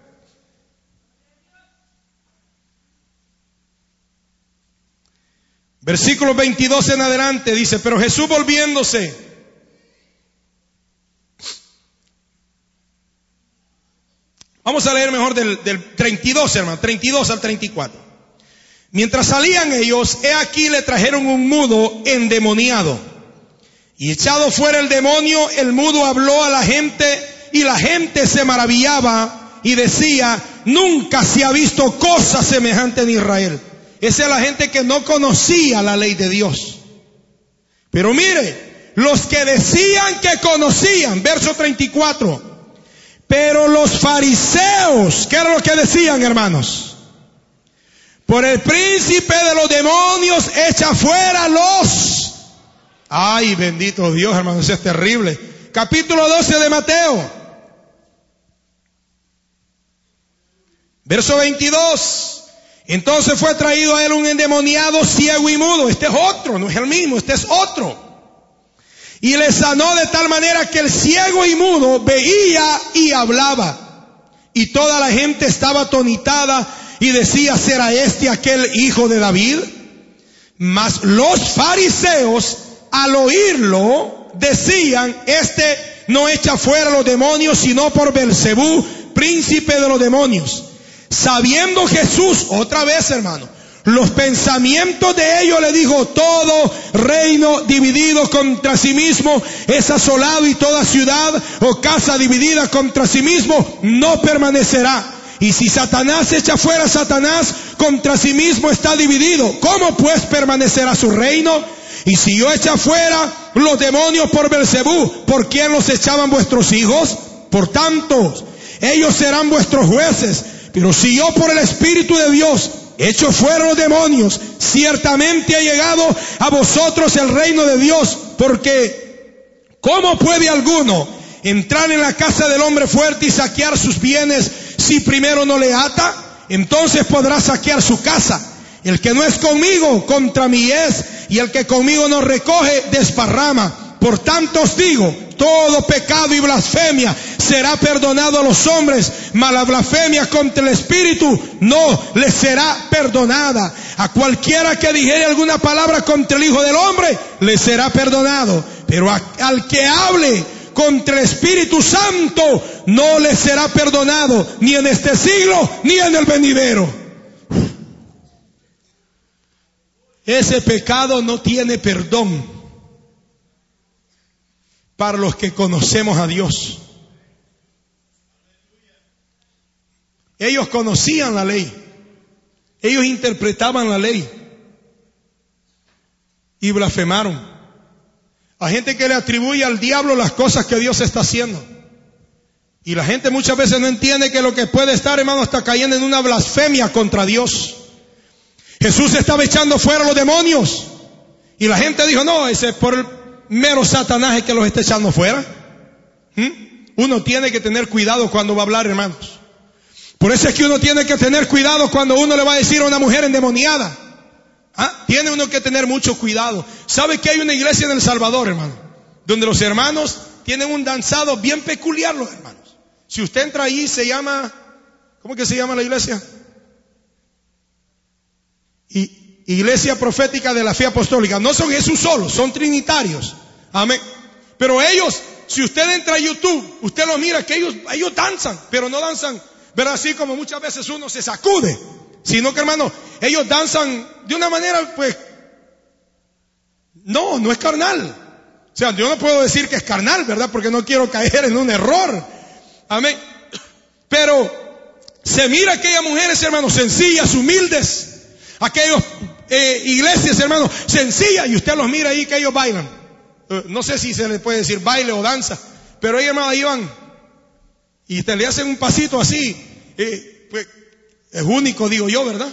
Versículo veintidós en adelante dice, pero Jesús volviéndose, vamos a leer mejor del, del treinta y dos, hermano, treinta y dos al treinta y cuatro. Mientras salían ellos, he aquí le trajeron un mudo endemoniado. Y echado fuera el demonio, el mudo habló a la gente y la gente se maravillaba y decía, nunca se ha visto cosa semejante en Israel. Esa es la gente que no conocía la ley de Dios. Pero mire, los que decían que conocían, verso treinta y cuatro. Pero los fariseos, ¿qué era lo que decían, hermanos? Por el príncipe de los demonios echa fuera los... Ay, bendito Dios, hermanos, eso es terrible. Capítulo doce de Mateo. Verso veintidós. Entonces fue traído a él un endemoniado ciego y mudo. Este es otro, no es el mismo, este es otro. Y le sanó de tal manera que el ciego y mudo veía y hablaba. y toda la gente estaba atonitada y decía: ¿será este aquel hijo de David? Mas los fariseos, al oírlo, decían: este no echa fuera los demonios, sino por Belcebú, príncipe de los demonios. Sabiendo Jesús, otra vez, hermano, los pensamientos de ellos, le dijo: todo reino dividido contra sí mismo es asolado, y toda ciudad o casa dividida contra sí mismo no permanecerá. Y si Satanás echa fuera a Satanás, contra sí mismo está dividido. ¿Cómo pues permanecerá su reino? Y si yo echa fuera los demonios por Belcebú, ¿por quién los echaban vuestros hijos? Por tanto, ellos serán vuestros jueces. Pero si yo por el Espíritu de Dios echo fuera los demonios, ciertamente ha llegado a vosotros el reino de Dios. Porque ¿cómo puede alguno entrar en la casa del hombre fuerte y saquear sus bienes si primero no le ata? Entonces podrá saquear su casa. El que no es conmigo, contra mí es, y el que conmigo no recoge, desparrama. Por tanto os digo, todo pecado y blasfemia será perdonado a los hombres, mas la blasfemia contra el Espíritu no les será perdonada. A cualquiera que dijere alguna palabra contra el Hijo del Hombre, le será perdonado. Pero a, al que hable contra el Espíritu Santo, no le será perdonado, ni en este siglo, ni en el venidero. Ese pecado no tiene perdón para los que conocemos a Dios. Ellos conocían la ley, ellos interpretaban la ley y blasfemaron. Hay gente que le atribuye al diablo las cosas que Dios está haciendo, y la gente muchas veces no entiende que lo que puede estar, hermano, está cayendo en una blasfemia contra Dios. Jesús estaba echando fuera los demonios y la gente dijo: no, ese es por el mero Satanás que los está echando fuera. ¿Mm? Uno tiene que tener cuidado cuando va a hablar, hermanos. Por eso es que uno tiene que tener cuidado cuando uno le va a decir a una mujer endemoniada. ¿Ah? Tiene uno que tener mucho cuidado. ¿Sabe que hay una iglesia en El Salvador, hermano, donde los hermanos tienen un danzado bien peculiar, los hermanos? Si usted entra ahí, se llama, ¿cómo que se llama la iglesia? Y Iglesia Profética de la Fe Apostólica. No son Jesús solos, son trinitarios. Amén. Pero ellos, si usted entra a YouTube, usted lo mira, que ellos, ellos danzan, pero no danzan, pero así como muchas veces uno se sacude, sino que, hermano, ellos danzan de una manera, pues, no, no es carnal. O sea, yo no puedo decir que es carnal, ¿verdad? Porque no quiero caer en un error. Amén. Pero se mira aquellas mujeres, hermanos, sencillas, humildes. Aquellos eh, iglesias, hermanos, sencillas, y usted los mira ahí que ellos bailan. Eh, no sé si se les puede decir baile o danza, pero ellos, hermanos, ahí van y te le hacen un pasito así. Eh, pues, es único, digo yo, ¿verdad?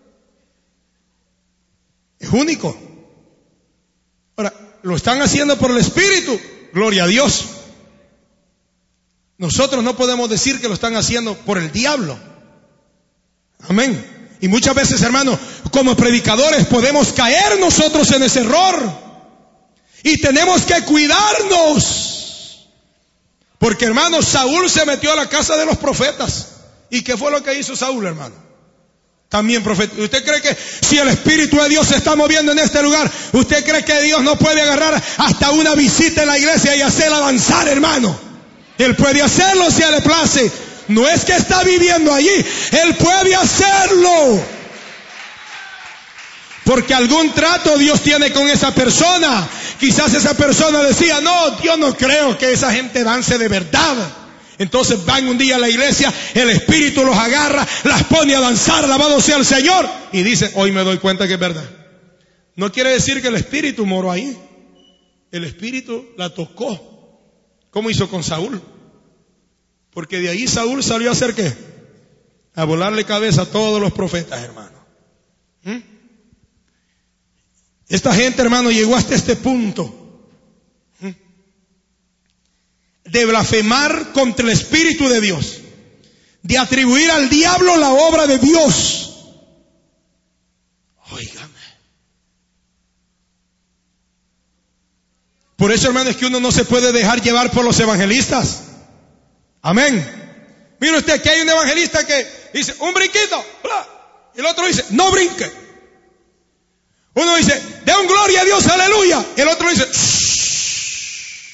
Es único. Ahora, lo están haciendo por el Espíritu, gloria a Dios. Nosotros no podemos decir que lo están haciendo por el diablo. Amén. Y muchas veces, hermanos, como predicadores podemos caer nosotros en ese error. Y tenemos que cuidarnos. Porque, hermanos, Saúl se metió a la casa de los profetas. ¿Y qué fue lo que hizo Saúl, hermano? También profeta. ¿Usted cree que si el Espíritu de Dios se está moviendo en este lugar, usted cree que Dios no puede agarrar hasta una visita en la iglesia y hacerla avanzar, hermano? Él puede hacerlo si a él le place. No es que está viviendo allí, él puede hacerlo. Porque algún trato Dios tiene con esa persona. Quizás esa persona decía: no, yo no creo que esa gente dance de verdad. Entonces van un día a la iglesia, el Espíritu los agarra, las pone a danzar, alabado sea el Señor, y dicen: hoy me doy cuenta que es verdad. No quiere decir que el Espíritu moró ahí. El Espíritu la tocó, como hizo con Saúl. Porque de ahí Saúl salió a hacer ¿qué? A volarle cabeza a todos los profetas, hermano. ¿Mm? Esta gente, hermano, llegó hasta este punto. ¿Mm? De blasfemar contra el Espíritu de Dios. De atribuir al diablo la obra de Dios. Óigame. Por eso, hermano, es que uno no se puede dejar llevar por los evangelistas. Amén. Mire usted que hay un evangelista que dice, un brinquito, bla, y el otro dice, no brinque. Uno dice, de un gloria a Dios, aleluya. Y el otro dice, shh.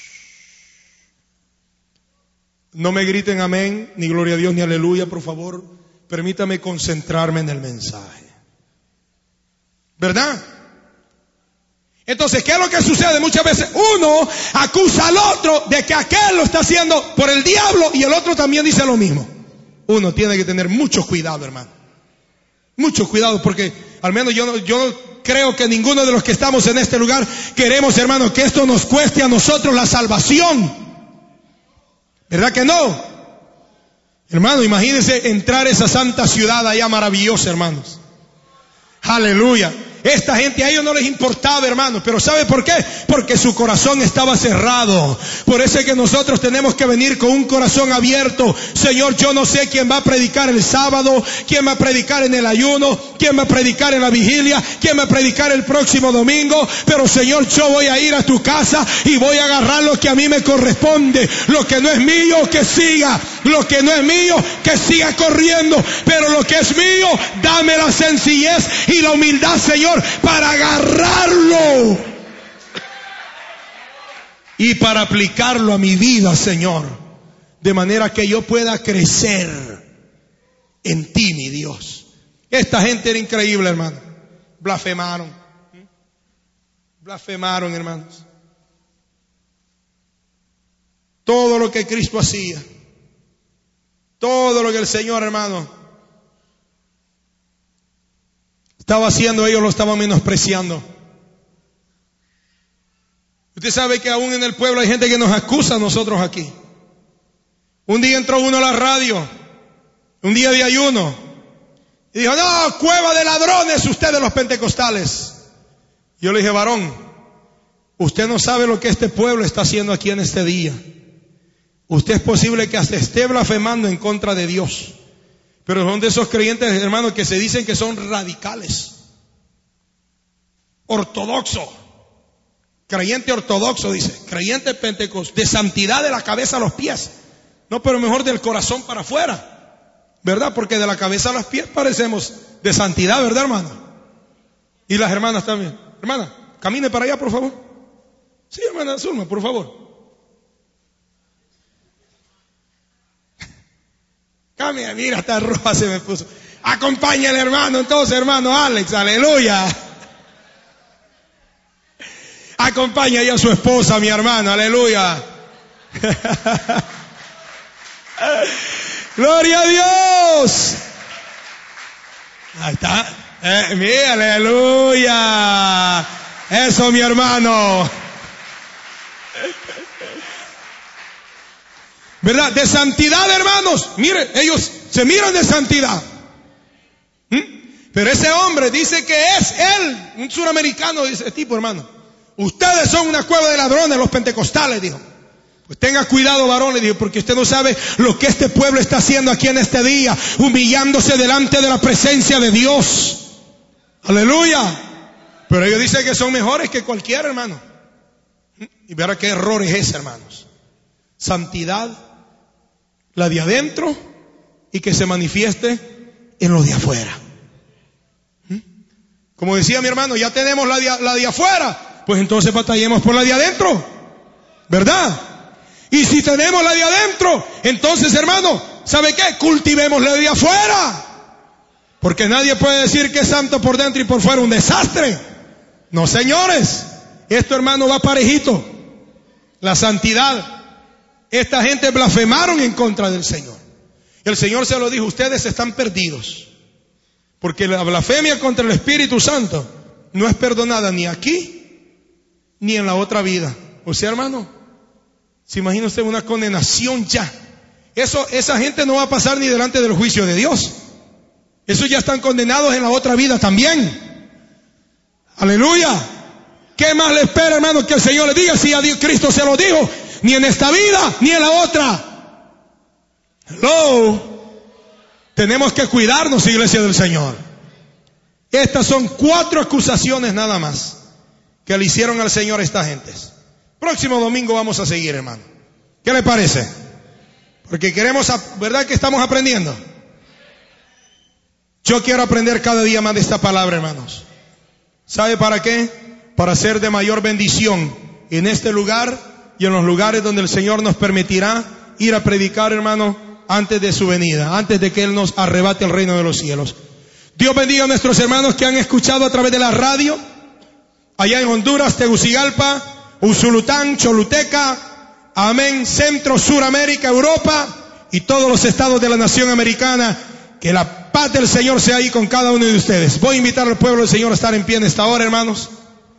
No me griten amén, ni gloria a Dios, ni aleluya, por favor. Permítame concentrarme en el mensaje. ¿Verdad? Entonces, ¿qué es lo que sucede? Muchas veces uno acusa al otro de que aquel lo está haciendo por el diablo y el otro también dice lo mismo. Uno tiene que tener mucho cuidado, hermano. Mucho cuidado, porque al menos yo no, yo no creo que ninguno de los que estamos en este lugar queremos, hermano, que esto nos cueste a nosotros la salvación. ¿Verdad que no? Hermano, imagínense entrar a esa santa ciudad allá maravillosa, hermanos. Aleluya. Esta gente a ellos no les importaba, hermanos, pero ¿sabe por qué? Porque su corazón estaba cerrado. Por eso es que nosotros tenemos que venir con un corazón abierto. Señor, yo no sé quién va a predicar el sábado, quién va a predicar en el ayuno, quién va a predicar en la vigilia, quién va a predicar el próximo domingo, pero Señor, yo voy a ir a tu casa y voy a agarrar lo que a mí me corresponde. Lo que no es mío, que siga. Lo que no es mío, que siga corriendo. Pero lo que es mío, dame la sencillez y la humildad, Señor, para agarrarlo y para aplicarlo a mi vida, Señor, de manera que yo pueda crecer en ti, mi Dios. Esta gente era increíble, hermano. Blasfemaron. Blasfemaron, hermanos. Todo lo que Cristo hacía, todo lo que el Señor, hermano, estaba haciendo, ellos lo estaban menospreciando. Usted sabe que aún en el pueblo hay gente que nos acusa a nosotros aquí. Un día entró uno a la radio, un día de ayuno, y dijo, no, cueva de ladrones ustedes los pentecostales. Yo le dije, varón, usted no sabe lo que este pueblo está haciendo aquí en este día. Usted es posible que hasta esté blasfemando en contra de Dios. Pero son de esos creyentes, hermanos, que se dicen que son radicales. Ortodoxo. Creyente ortodoxo, dice. Creyente pentecostal. De santidad de la cabeza a los pies. No, pero mejor del corazón para afuera. ¿Verdad? Porque de la cabeza a los pies parecemos de santidad, ¿verdad, hermana? Y las hermanas también. Hermana, camine para allá, por favor. Sí, hermana Zulma, por favor. Camina, mira, esta roja se me puso. Acompáñale, hermano, entonces, hermano Alex, aleluya. Acompaña ya a su esposa, mi hermano, aleluya. Gloria a Dios. Ahí está. Eh, mira, aleluya. Eso, mi hermano. ¿Verdad? De santidad, hermanos. Mire, ellos se miran de santidad. ¿Mm? Pero ese hombre dice que es él, un suramericano, dice tipo, hermano. Ustedes son una cueva de ladrones, los pentecostales, dijo. Pues tenga cuidado, varón, le dijo, porque usted no sabe lo que este pueblo está haciendo aquí en este día, humillándose delante de la presencia de Dios. Aleluya. Pero ellos dicen que son mejores que cualquier hermano. Y verá qué error es ese, hermanos. Santidad, la de adentro, y que se manifieste en lo de afuera. Como decía mi hermano, ya tenemos la de, la de afuera, pues entonces batallemos por la de adentro, ¿verdad? Y si tenemos la de adentro, entonces, hermano, ¿sabe qué? Cultivemos la de afuera. Porque nadie puede decir que es santo por dentro y por fuera un desastre. No, señores, esto, hermano, va parejito. La santidad. Esta gente blasfemaron en contra del Señor. El Señor se lo dijo, ustedes están perdidos. Porque la blasfemia contra el Espíritu Santo no es perdonada ni aquí, ni en la otra vida. O sea, hermano, se imagina usted una condenación ya. Eso, esa gente no va a pasar ni delante del juicio de Dios. Esos ya están condenados en la otra vida también. Aleluya. ¿Qué más le espera, hermano, que el Señor le diga? Si a Dios, Cristo se lo dijo, ni en esta vida, ni en la otra. Hello. Tenemos que cuidarnos, iglesia del Señor. Estas son cuatro acusaciones nada más que le hicieron al Señor a estas gentes. Próximo domingo vamos a seguir, hermano. ¿Qué le parece? Porque queremos, ¿verdad que estamos aprendiendo? Yo quiero aprender cada día más de esta palabra, hermanos. ¿Sabe para qué? Para ser de mayor bendición en este lugar y en los lugares donde el Señor nos permitirá ir a predicar, hermano, antes de su venida, antes de que Él nos arrebate el reino de los cielos. Dios bendiga a nuestros hermanos que han escuchado a través de la radio, allá en Honduras, Tegucigalpa, Usulután, Choluteca, amén, Centro, Suramérica, Europa y todos los estados de la nación americana. Que la paz del Señor sea ahí con cada uno de ustedes. Voy a invitar al pueblo del Señor a estar en pie en esta hora, hermanos.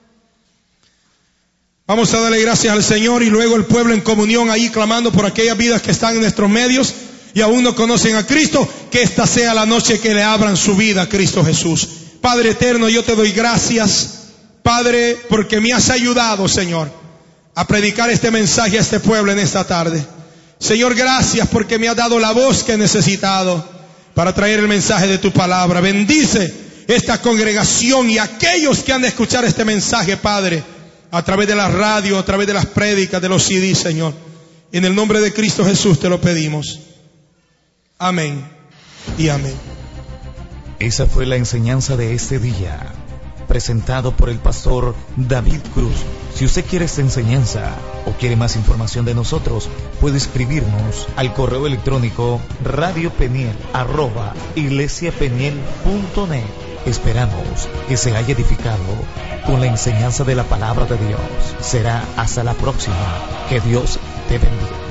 Vamos a darle gracias al Señor y luego el pueblo en comunión ahí clamando por aquellas vidas que están en nuestros medios y aún no conocen a Cristo. Que esta sea la noche que le abran su vida a Cristo Jesús. Padre eterno, yo te doy gracias, Padre, porque me has ayudado, Señor, a predicar este mensaje a este pueblo en esta tarde. Señor, gracias porque me has dado la voz que he necesitado para traer el mensaje de tu palabra. Bendice esta congregación y aquellos que han de escuchar este mensaje, Padre, a través de la radio, a través de las prédicas, de los C D, Señor. En el nombre de Cristo Jesús te lo pedimos. Amén y amén. Esa fue la enseñanza de este día, presentado por el pastor David Cruz. Si usted quiere esta enseñanza o quiere más información de nosotros, puede escribirnos al correo electrónico radiopeniel arroba iglesiapeniel punto net. Esperamos que se haya edificado con la enseñanza de la palabra de Dios. Será hasta la próxima. Que Dios te bendiga.